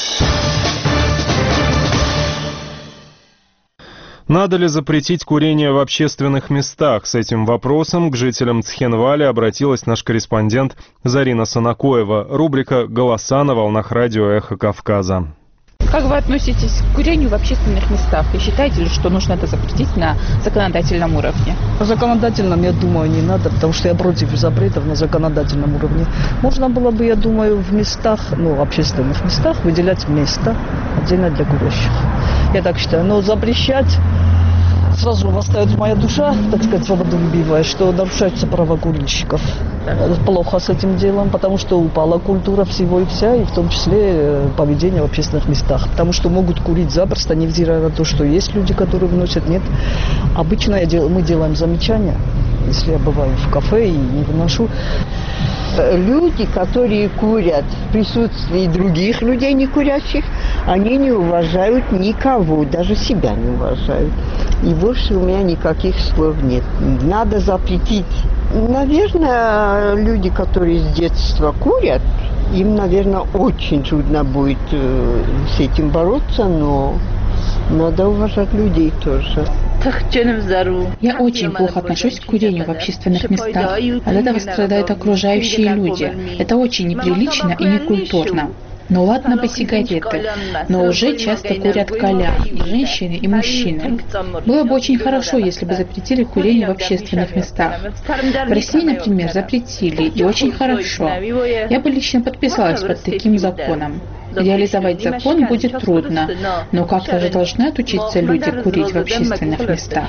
Надо ли запретить курение в общественных местах? С этим вопросом к жителям Цхенвали обратилась наш корреспондент Зарина Санакоева. Рубрика «Голоса» на волнах радио «Эхо Кавказа». Как вы относитесь к курению в общественных местах? И считаете ли, что нужно это запретить на законодательном уровне? По законодательном, я думаю, не надо, потому что я против запретов на законодательном уровне. Можно было бы, я думаю, в местах, общественных местах выделять место отдельно для курящих. Я так считаю. Но запрещать, сразу восстает моя душа, так сказать, свободолюбивая, что нарушаются права курильщиков. Плохо с этим делом, потому что упала культура всего и вся, и в том числе поведение в общественных местах. Потому что могут курить запросто, невзирая на то, что есть люди, которые вносят. Нет. Обычно мы делаем замечания, если я бываю в кафе и не выношу. Люди, которые курят в присутствии других людей, не курящих, они не уважают никого, даже себя не уважают. И больше у меня никаких слов нет. Надо запретить. Наверное, люди, которые с детства курят, им, наверное, очень трудно будет с этим бороться, но надо уважать людей тоже. Я очень плохо отношусь к курению в общественных местах. От этого страдают окружающие люди. Это очень неприлично и некультурно. Ну ладно бы сигареты, но уже часто курят калян, и женщины, и мужчины. Было бы очень хорошо, если бы запретили курение в общественных местах. В России, например, запретили, и очень хорошо. Я бы лично подписалась под таким законом. Реализовать закон будет трудно, но как-то же должны отучиться люди курить в общественных местах.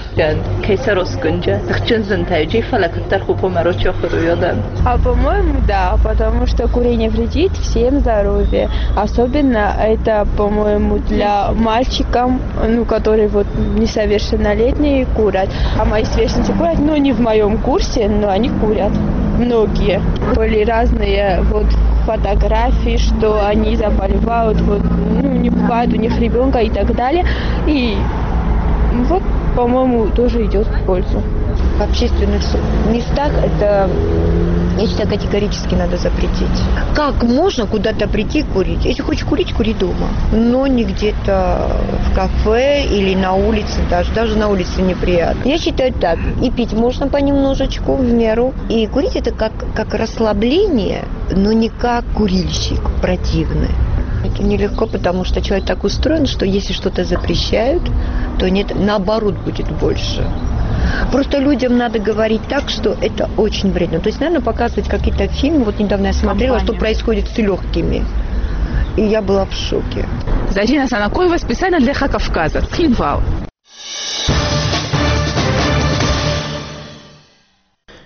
А по-моему, да, потому что курение вредит всем здоровью. Особенно это, по-моему, для мальчиков, которые несовершеннолетние курят. А мои сверстницы курят, не в моем курсе, но они курят. Многие. Были разные фотографии, что они заболевают, не бывает у них ребенка и так далее. И по-моему, тоже идет в пользу. В общественных местах это, я считаю, категорически надо запретить. Как можно куда-то прийти курить? Если хочешь курить, кури дома. Но не где-то в кафе или на улице даже на улице неприятно. Я считаю так. И пить можно понемножечку, в меру. И курить это как расслабление, но не как курильщик противный. Это нелегко, потому что человек так устроен, что если что-то запрещают, то нет, наоборот будет больше. Просто людям надо говорить так, что это очень вредно. То есть, наверное, показывать какие-то фильмы. Недавно я смотрела, что происходит с легкими. И я была в шоке. Зарина Санакоева, специально для Эхо Кавказа. Цхинвал.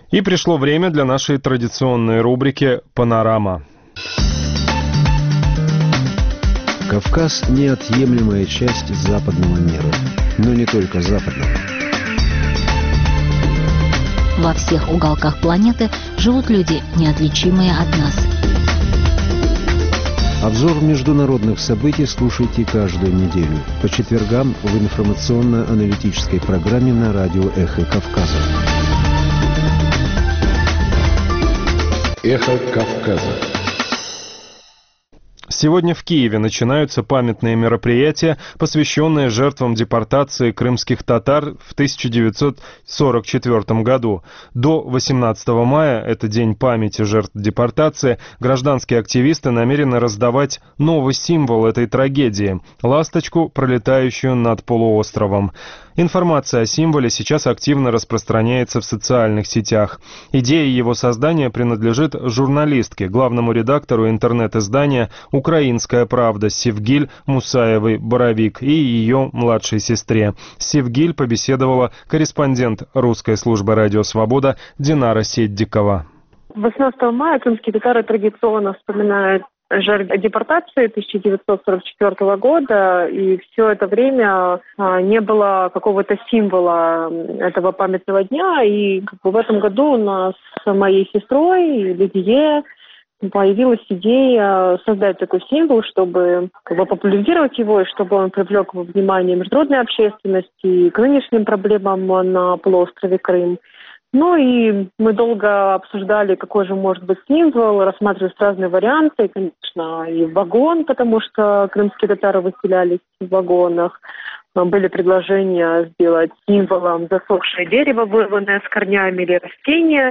И пришло время для нашей традиционной рубрики «Панорама». Кавказ – неотъемлемая часть западного мира, но не только западного. Во всех уголках планеты живут люди, неотличимые от нас. Обзор международных событий слушайте каждую неделю по четвергам в информационно-аналитической программе на радио «Эхо Кавказа». «Эхо Кавказа». Сегодня в Киеве начинаются памятные мероприятия, посвященные жертвам депортации крымских татар в 1944 году. До 18 мая, это День памяти жертв депортации, гражданские активисты намерены раздавать новый символ этой трагедии – ласточку, пролетающую над полуостровом. Информация о символе сейчас активно распространяется в социальных сетях. Идея его создания принадлежит журналистке, главному редактору интернет-издания «Украинская правда» Севгиль Мусаевой-Боровик и ее младшей сестре. С Севгиль побеседовала корреспондент русской службы «Радио Свобода» Динара Седдикова. 18 мая крымские татары традиционно вспоминают жертв депортации 1944 года, и все это время не было какого-то символа этого памятного дня, и в этом году у нас с моей сестрой Лидией появилась идея создать такой символ, чтобы популяризировать его, и чтобы он привлек внимание международной общественности к нынешним проблемам на полуострове Крым. Ну и мы долго обсуждали, какой же может быть символ, рассматривали разные варианты, конечно, и вагон, потому что крымские татары выселялись в вагонах. Были предложения сделать символом засохшее дерево, вырванное с корнями, или растение.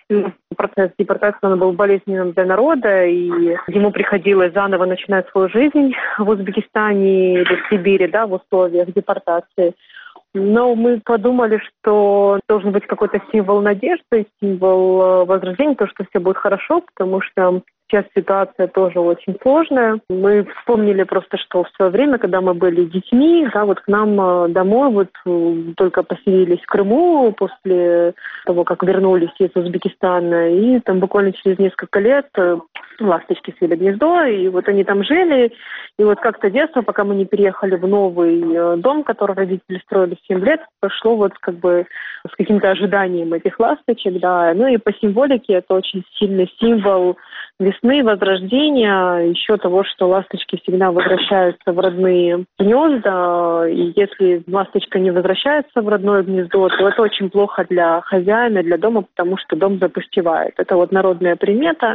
Процесс депортации был болезненным для народа, и ему приходилось заново начинать свою жизнь в Узбекистане или в Сибири, да, в условиях депортации. Но мы подумали, что должен быть какой-то символ надежды, символ возрождения, то, что все будет хорошо, потому что сейчас ситуация тоже очень сложная. Мы вспомнили просто, что в свое время, когда мы были детьми, да, вот к нам домой вот только поселились в Крыму после того, как вернулись из Узбекистана, и там буквально через несколько лет ласточки свели гнездо, и вот они там жили. И вот как-то детство, пока мы не переехали в новый дом, который родители строили 7 лет, прошло вот как бы с каким-то ожиданием этих ласточек, да. Ну и по символике это очень сильный символ весны, возрождения, еще того, что ласточки всегда возвращаются в родные гнезда, и если ласточка не возвращается в родное гнездо, то это очень плохо для хозяина, для дома, потому что дом запустевает. Это вот народная примета.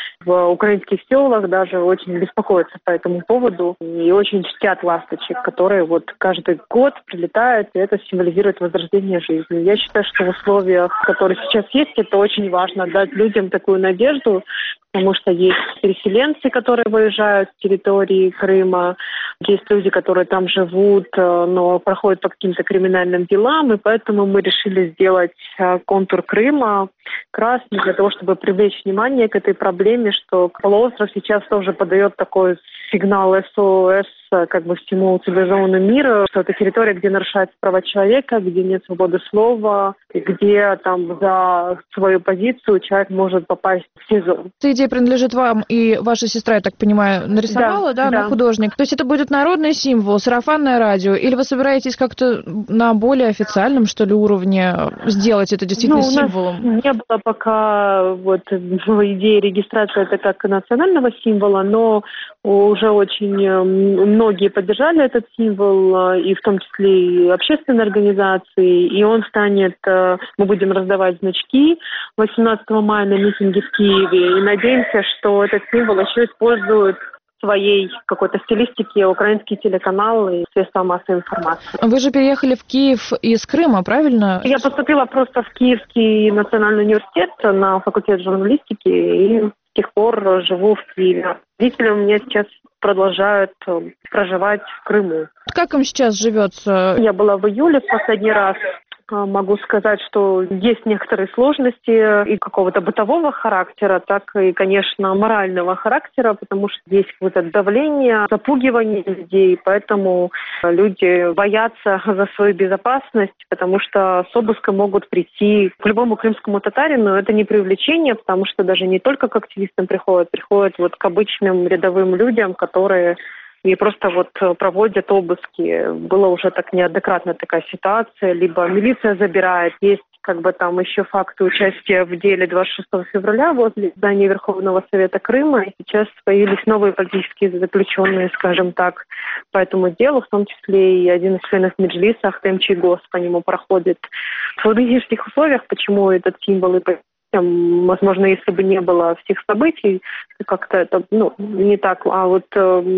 В украинских селах даже очень беспокоятся по этому поводу и очень чтят ласточек, которые вот каждый год прилетают, и это символизирует возрождение жизни. Я считаю, что в условиях, которые сейчас есть, это очень важно дать людям такую надежду, потому что есть переселенцы, которые выезжают с территории Крыма, есть люди, которые там живут, но проходят по каким-то криминальным делам, и поэтому мы решили сделать контур Крыма красный для того, чтобы привлечь внимание к этой проблеме, что полуостров сейчас тоже подает такой сигнал СОС как бы всему цивилизованному миру, что это территория, где нарушаются права человека, где нет свободы слова, где там за свою позицию человек может попасть в СИЗО. Эта идея принадлежит вам, и ваша сестра, я так понимаю, нарисовала, да, она художник. То есть это будет народный символ, сарафанное радио, или вы собираетесь как-то на более официальном, что ли, уровне сделать это действительно символом? У нас не было пока вот идеи регистрации это как национального символа, но уже очень многие поддержали этот символ, и в том числе и общественные организации, и он станет, мы будем раздавать значки 18 мая на митинге в Киеве, и надеемся, что этот символ еще используют своей какой-то стилистики украинские телеканалы и средства массовой информации. Вы же переехали в Киев из Крыма, правильно? Я поступила просто в Киевский национальный университет на факультет журналистики и с тех пор живу в Киеве. Родители у меня сейчас продолжают проживать в Крыму. Как им сейчас живется? Я была в июле в последний раз могу сказать, что есть некоторые сложности и какого-то бытового характера, так и, конечно, морального характера, потому что есть какое-то давление, запугивание людей, поэтому люди боятся за свою безопасность, потому что с обыском могут прийти к любому крымскому татарину. Это не преувеличение, потому что даже не только к активистам приходят вот к обычным рядовым людям, которые и просто вот проводят обыски. Было уже так неоднократно такая ситуация, либо милиция забирает, есть там еще факты участия в деле 26 февраля возле здания Верховного Совета Крыма. И сейчас появились новые политические заключенные, скажем так, по этому делу, в том числе и один из членов Меджлиса, Ахтем Чийгоз, по нему проходит. В логистических условиях, почему этот символ и возможно, если бы не было всех событий, как-то это не так. А вот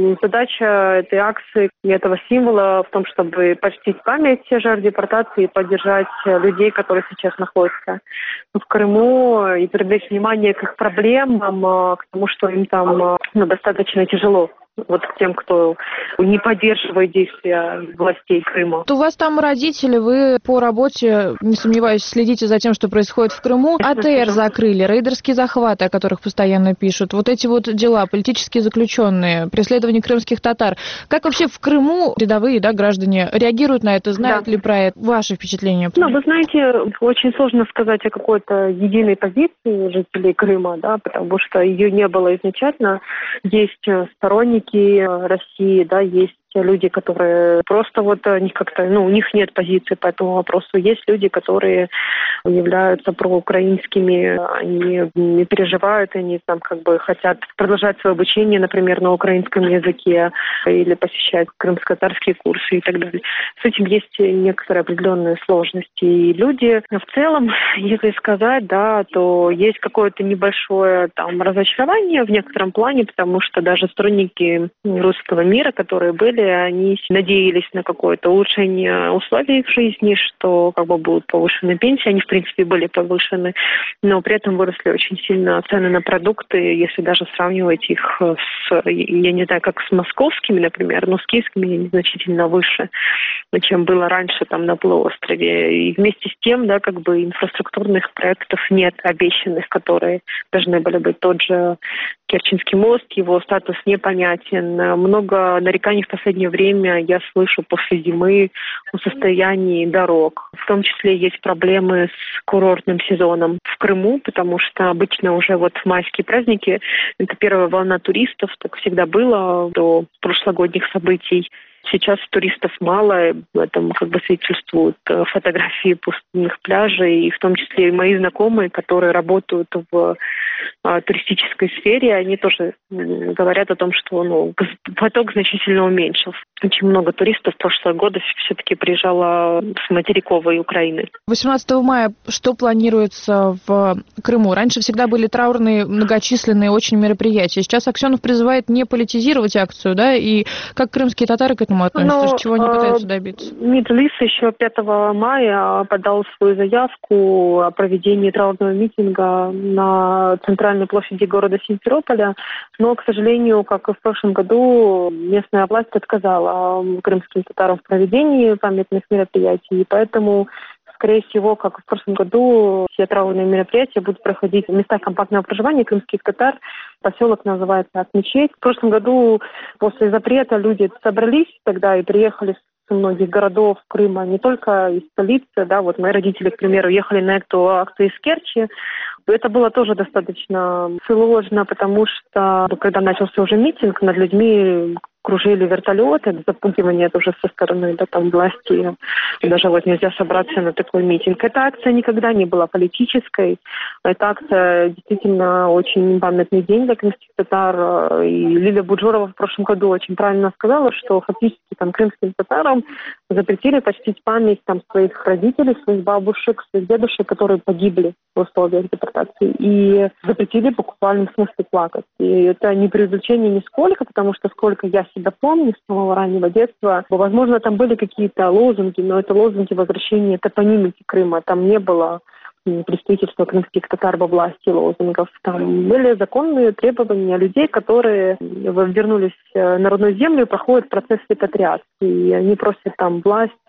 задача этой акции, этого символа в том, чтобы почтить память жертв депортации и поддержать людей, которые сейчас находятся в Крыму, и привлечь внимание к их проблемам, к тому, что им там достаточно тяжело. Вот к тем, кто не поддерживает действия властей Крыма. У вас там родители, вы по работе, не сомневаюсь, следите за тем, что происходит в Крыму. АТР закрыли, рейдерские захваты, о которых постоянно пишут. Вот эти вот дела, политические заключенные, преследование крымских татар. Как вообще в Крыму рядовые граждане реагируют на это? Знают ли про это? Ваши впечатления? Вы знаете, очень сложно сказать о какой-то единой позиции жителей Крыма, потому что ее не было изначально. Есть сторонники России, есть люди, которые просто они как-то, у них нет позиции по этому вопросу. Есть люди, которые являются проукраинскими, они не переживают, они хотят продолжать свое обучение, например, на украинском языке или посещать крымско-татарские курсы и так далее. С этим есть некоторые определенные сложности. И люди в целом, если сказать, то есть какое-то небольшое разочарование в некотором плане, потому что даже сторонники русского мира, которые были, они надеялись на какое-то улучшение условий их жизни, что будут повышены пенсии, они в принципе были повышены, но при этом выросли очень сильно цены на продукты, если даже сравнивать их с, я не знаю, как с московскими, например, но с киевскими они значительно выше, чем было раньше на полуострове. И вместе с тем, инфраструктурных проектов нет обещанных, которые должны были быть. Тот же Керченский мост, его статус непонятен. Много нареканий в последнее время я слышу после зимы о состоянии дорог. В том числе есть проблемы с курортным сезоном в Крыму, потому что обычно уже в майские праздники это первая волна туристов, так всегда было до прошлогодних событий. Сейчас туристов мало, в этом свидетельствуют фотографии пустынных пляжей, и в том числе и мои знакомые, которые работают в туристической сфере, они тоже говорят о том, что поток значительно уменьшился. Очень много туристов прошлого года все-таки приезжало с материковой Украины. 18 мая что планируется в Крыму? Раньше всегда были траурные, многочисленные очень мероприятия. Сейчас Аксенов призывает не политизировать акцию, и как крымские татары к этому относятся? Чего они пытаются добиться? Меджлис еще 5 мая подал свою заявку о проведении траурного митинга на центральной площади города Симферополя, но, к сожалению, как и в прошлом году, местная власть отказала крымским татарам в проведении памятных мероприятий, и поэтому, скорее всего, как и в прошлом году, все траурные мероприятия будут проходить в местах компактного проживания крымских татар. Поселок называется Ак-Мечеть. В прошлом году после запрета люди собрались тогда и приехали с многих городов Крыма, не только из столицы. Мои родители, к примеру, ехали на эту акцию из Керчи. Это было тоже достаточно сложно, потому что, когда начался уже митинг, над людьми кружили вертолеты, запугивание это уже со стороны власти. Даже нельзя собраться на такой митинг. Эта акция никогда не была политической. Эта акция действительно очень памятный день для крымских татар. И Лилия Буджурова в прошлом году очень правильно сказала, что фактически крымским татарам запретили почтить память своих родителей, своих бабушек, своих дедушек, которые погибли в условиях депортации. И запретили в буквальном смысле плакать. И это не преувеличение нисколько, потому что сколько я себя помню с самого раннего детства, возможно, там были какие-то лозунги, но это лозунги возвращения топонимики Крыма. Там не было представительства крымских татар во власти лозунгов. Там были законные требования людей, которые вернулись на родную землю и проходят процесс репатриации. И они просят власть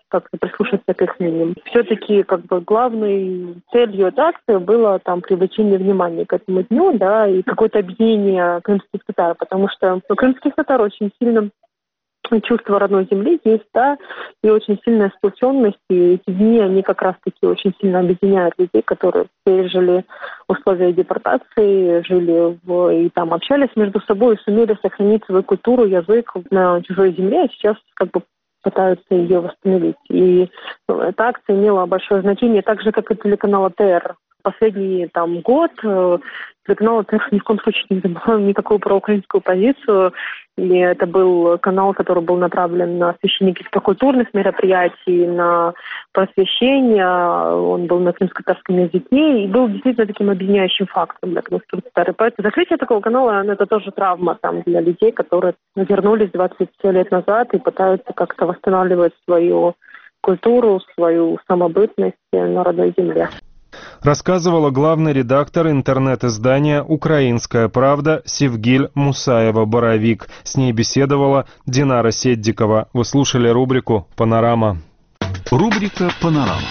как-то прислушаться к их мнениям. Все-таки главной целью этой акции было привлечение внимания к этому дню, да, и какое-то объединение крымских татар, потому что у крымских татар очень сильно чувство родной земли есть, да, и очень сильная сплоченность, и эти дни, они как раз-таки очень сильно объединяют людей, которые пережили условия депортации, жили и там общались между собой, и сумели сохранить свою культуру, язык на чужой земле, а сейчас пытаются ее восстановить. И эта акция имела большое значение, так же, как и телеканал АТР. Последний год телеканал АТР ни в коем случае не занимал никакую проукраинскую позицию. И это был канал, который был направлен на освещение каких-то культурных мероприятий, на просвещение. Он был на крымско-татарском языке и был действительно таким объединяющим фактором для крымских татар. Поэтому закрытие такого канала, это тоже травма для людей, которые вернулись 20 лет назад и пытаются как-то восстанавливать свою культуру, свою самобытность на родной земле. Рассказывала главный редактор интернет-издания «Украинская правда» Севгиль Мусаева-Боровик. С ней беседовала Динара Седдикова. Вы слушали рубрику «Панорама». Рубрика «Панорама».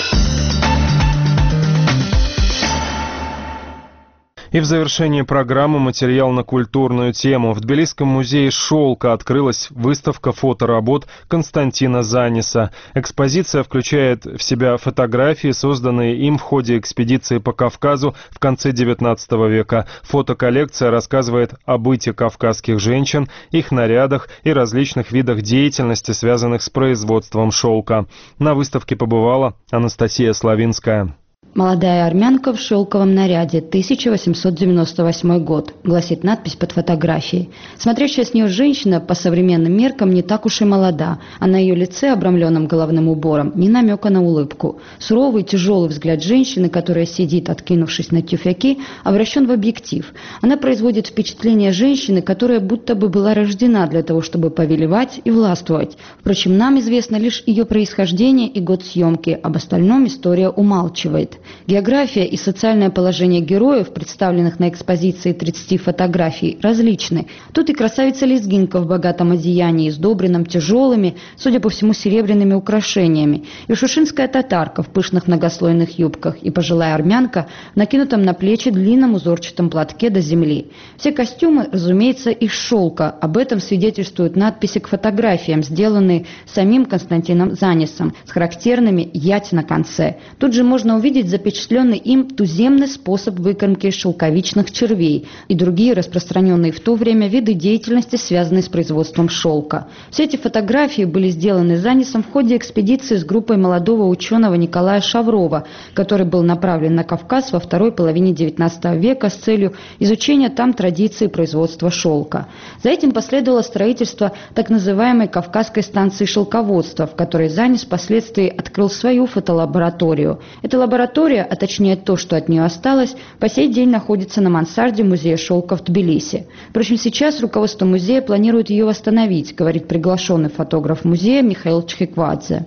И в завершении программы материал на культурную тему. В Тбилисском музее «Шелка» открылась выставка фоторабот Константина Заниса. Экспозиция включает в себя фотографии, созданные им в ходе экспедиции по Кавказу в конце XIX века. Фотоколлекция рассказывает о быте кавказских женщин, их нарядах и различных видах деятельности, связанных с производством шелка. На выставке побывала Анастасия Славинская. «Молодая армянка в шелковом наряде, 1898 год», гласит надпись под фотографией. Смотрящая с нее женщина по современным меркам не так уж и молода, а на ее лице, обрамленном головным убором, ни намека на улыбку. Суровый, тяжелый взгляд женщины, которая сидит, откинувшись на тюфяки, обращен в объектив. Она производит впечатление женщины, которая будто бы была рождена для того, чтобы повелевать и властвовать. Впрочем, нам известно лишь ее происхождение и год съемки, об остальном история умалчивает. География и социальное положение героев, представленных на экспозиции 30 фотографий, различны. Тут и красавица-лезгинка в богатом одеянии, сдобренном тяжелыми, судя по всему, серебряными украшениями, и шушинская татарка в пышных многослойных юбках, и пожилая армянка в накинутом на плечи длинном узорчатом платке до земли. Все костюмы, разумеется, из шелка. Об этом свидетельствуют надписи к фотографиям, сделанные самим Константином Занисом, с характерными ять на конце. Тут же можно увидеть запечатленный им туземный способ выкормки шелковичных червей и другие распространенные в то время виды деятельности, связанные с производством шелка. Все эти фотографии были сделаны Занисом в ходе экспедиции с группой молодого ученого Николая Шаврова, который был направлен на Кавказ во второй половине XIX века с целью изучения там традиции производства шелка. За этим последовало строительство так называемой Кавказской станции шелководства, в которой Занис впоследствии открыл свою фотолабораторию. Эта лаборатория, а точнее то, что от нее осталось, по сей день находится на мансарде музея шелка в Тбилиси. Впрочем, сейчас руководство музея планирует ее восстановить, говорит приглашенный фотограф музея Михаил Чхиквадзе.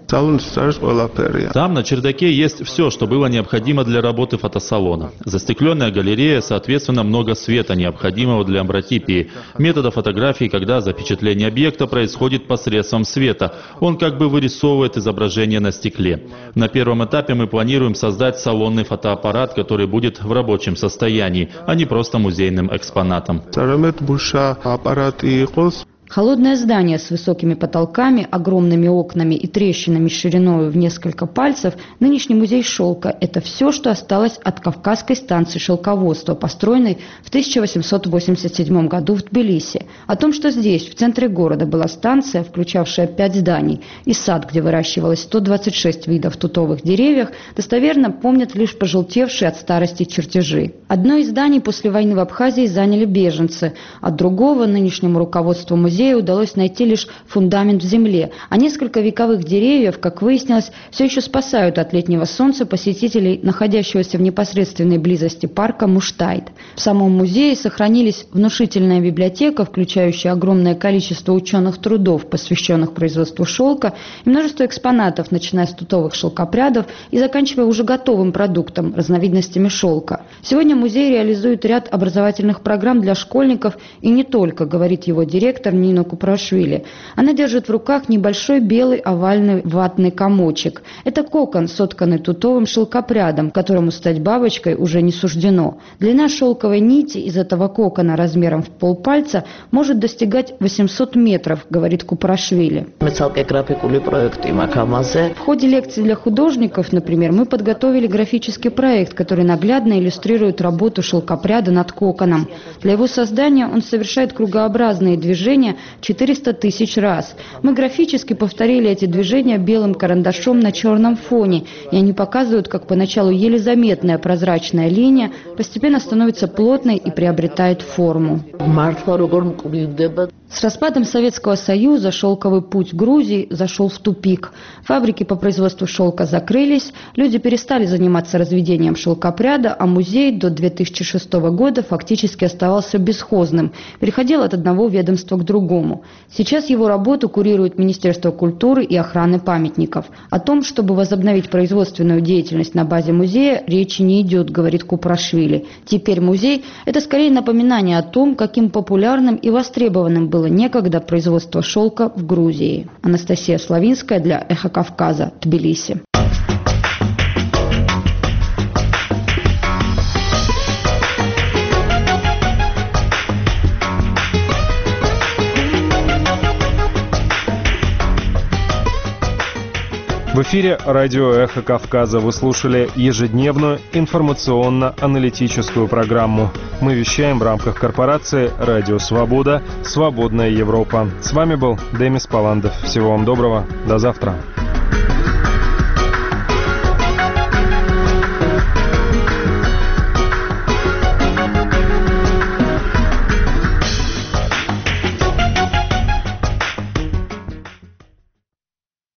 Там на чердаке есть все, что было необходимо для работы фотосалона. Застекленная галерея, соответственно, много света, необходимого для амбротипии. Метода фотографии, когда запечатление объекта происходит посредством света. Он как бы вырисовывает изображение на стекле. На первом этапе мы планируем создать салонный фотоаппарат, который будет в рабочем состоянии, а не просто музейным экспонатом. Холодное здание с высокими потолками, огромными окнами и трещинами шириной в несколько пальцев, нынешний музей шелка – это все, что осталось от Кавказской станции шелководства, построенной в 1887 году в Тбилиси. О том, что здесь, в центре города, была станция, включавшая 5 зданий, и сад, где выращивалось 126 видов тутовых деревьев, достоверно помнят лишь пожелтевшие от старости чертежи. Одно из зданий после войны в Абхазии заняли беженцы, от другого нынешнему руководству музея удалось найти лишь фундамент в земле, а несколько вековых деревьев, как выяснилось, все еще спасают от летнего солнца посетителей, находящегося в непосредственной близости парка Муштайт. В самом музее сохранились внушительная библиотека, включающая огромное количество ученых трудов, посвященных производству шелка, и множество экспонатов, начиная с тутовых шелкопрядов и заканчивая уже готовым продуктом, разновидностями шелка. Сегодня музей реализует ряд образовательных программ для школьников и не только, говорит его директор Нину Купрашвили. Она держит в руках небольшой белый овальный ватный комочек. Это кокон, сотканный тутовым шелкопрядом, которому стать бабочкой уже не суждено. Длина шелковой нити из этого кокона размером в полпальца может достигать 800 метров, говорит Купрашвили. В ходе лекций для художников, например, мы подготовили графический проект, который наглядно иллюстрирует работу шелкопряда над коконом. Для его создания он совершает кругообразные движения 400 тысяч раз. Мы графически повторили эти движения белым карандашом на черном фоне, и они показывают, как поначалу еле заметная прозрачная линия постепенно становится плотной и приобретает форму. С распадом Советского Союза шелковый путь Грузии зашел в тупик. Фабрики по производству шелка закрылись, люди перестали заниматься разведением шелкопряда, а музей до 2006 года фактически оставался бесхозным, переходил от одного ведомства к другому. Сейчас его работу курирует Министерство культуры и охраны памятников. О том, чтобы возобновить производственную деятельность на базе музея, речи не идет, говорит Купрашвили. Теперь музей – это скорее напоминание о том, каким популярным и востребованным было некогда производство шелка в Грузии. Анастасия Славинская для «Эхо Кавказа», Тбилиси. В эфире радио «Эхо Кавказа» вы слушали ежедневную информационно-аналитическую программу. Мы вещаем в рамках корпорации «Радио Свобода. Свободная Европа». С вами был Демис Паландов. Всего вам доброго. До завтра.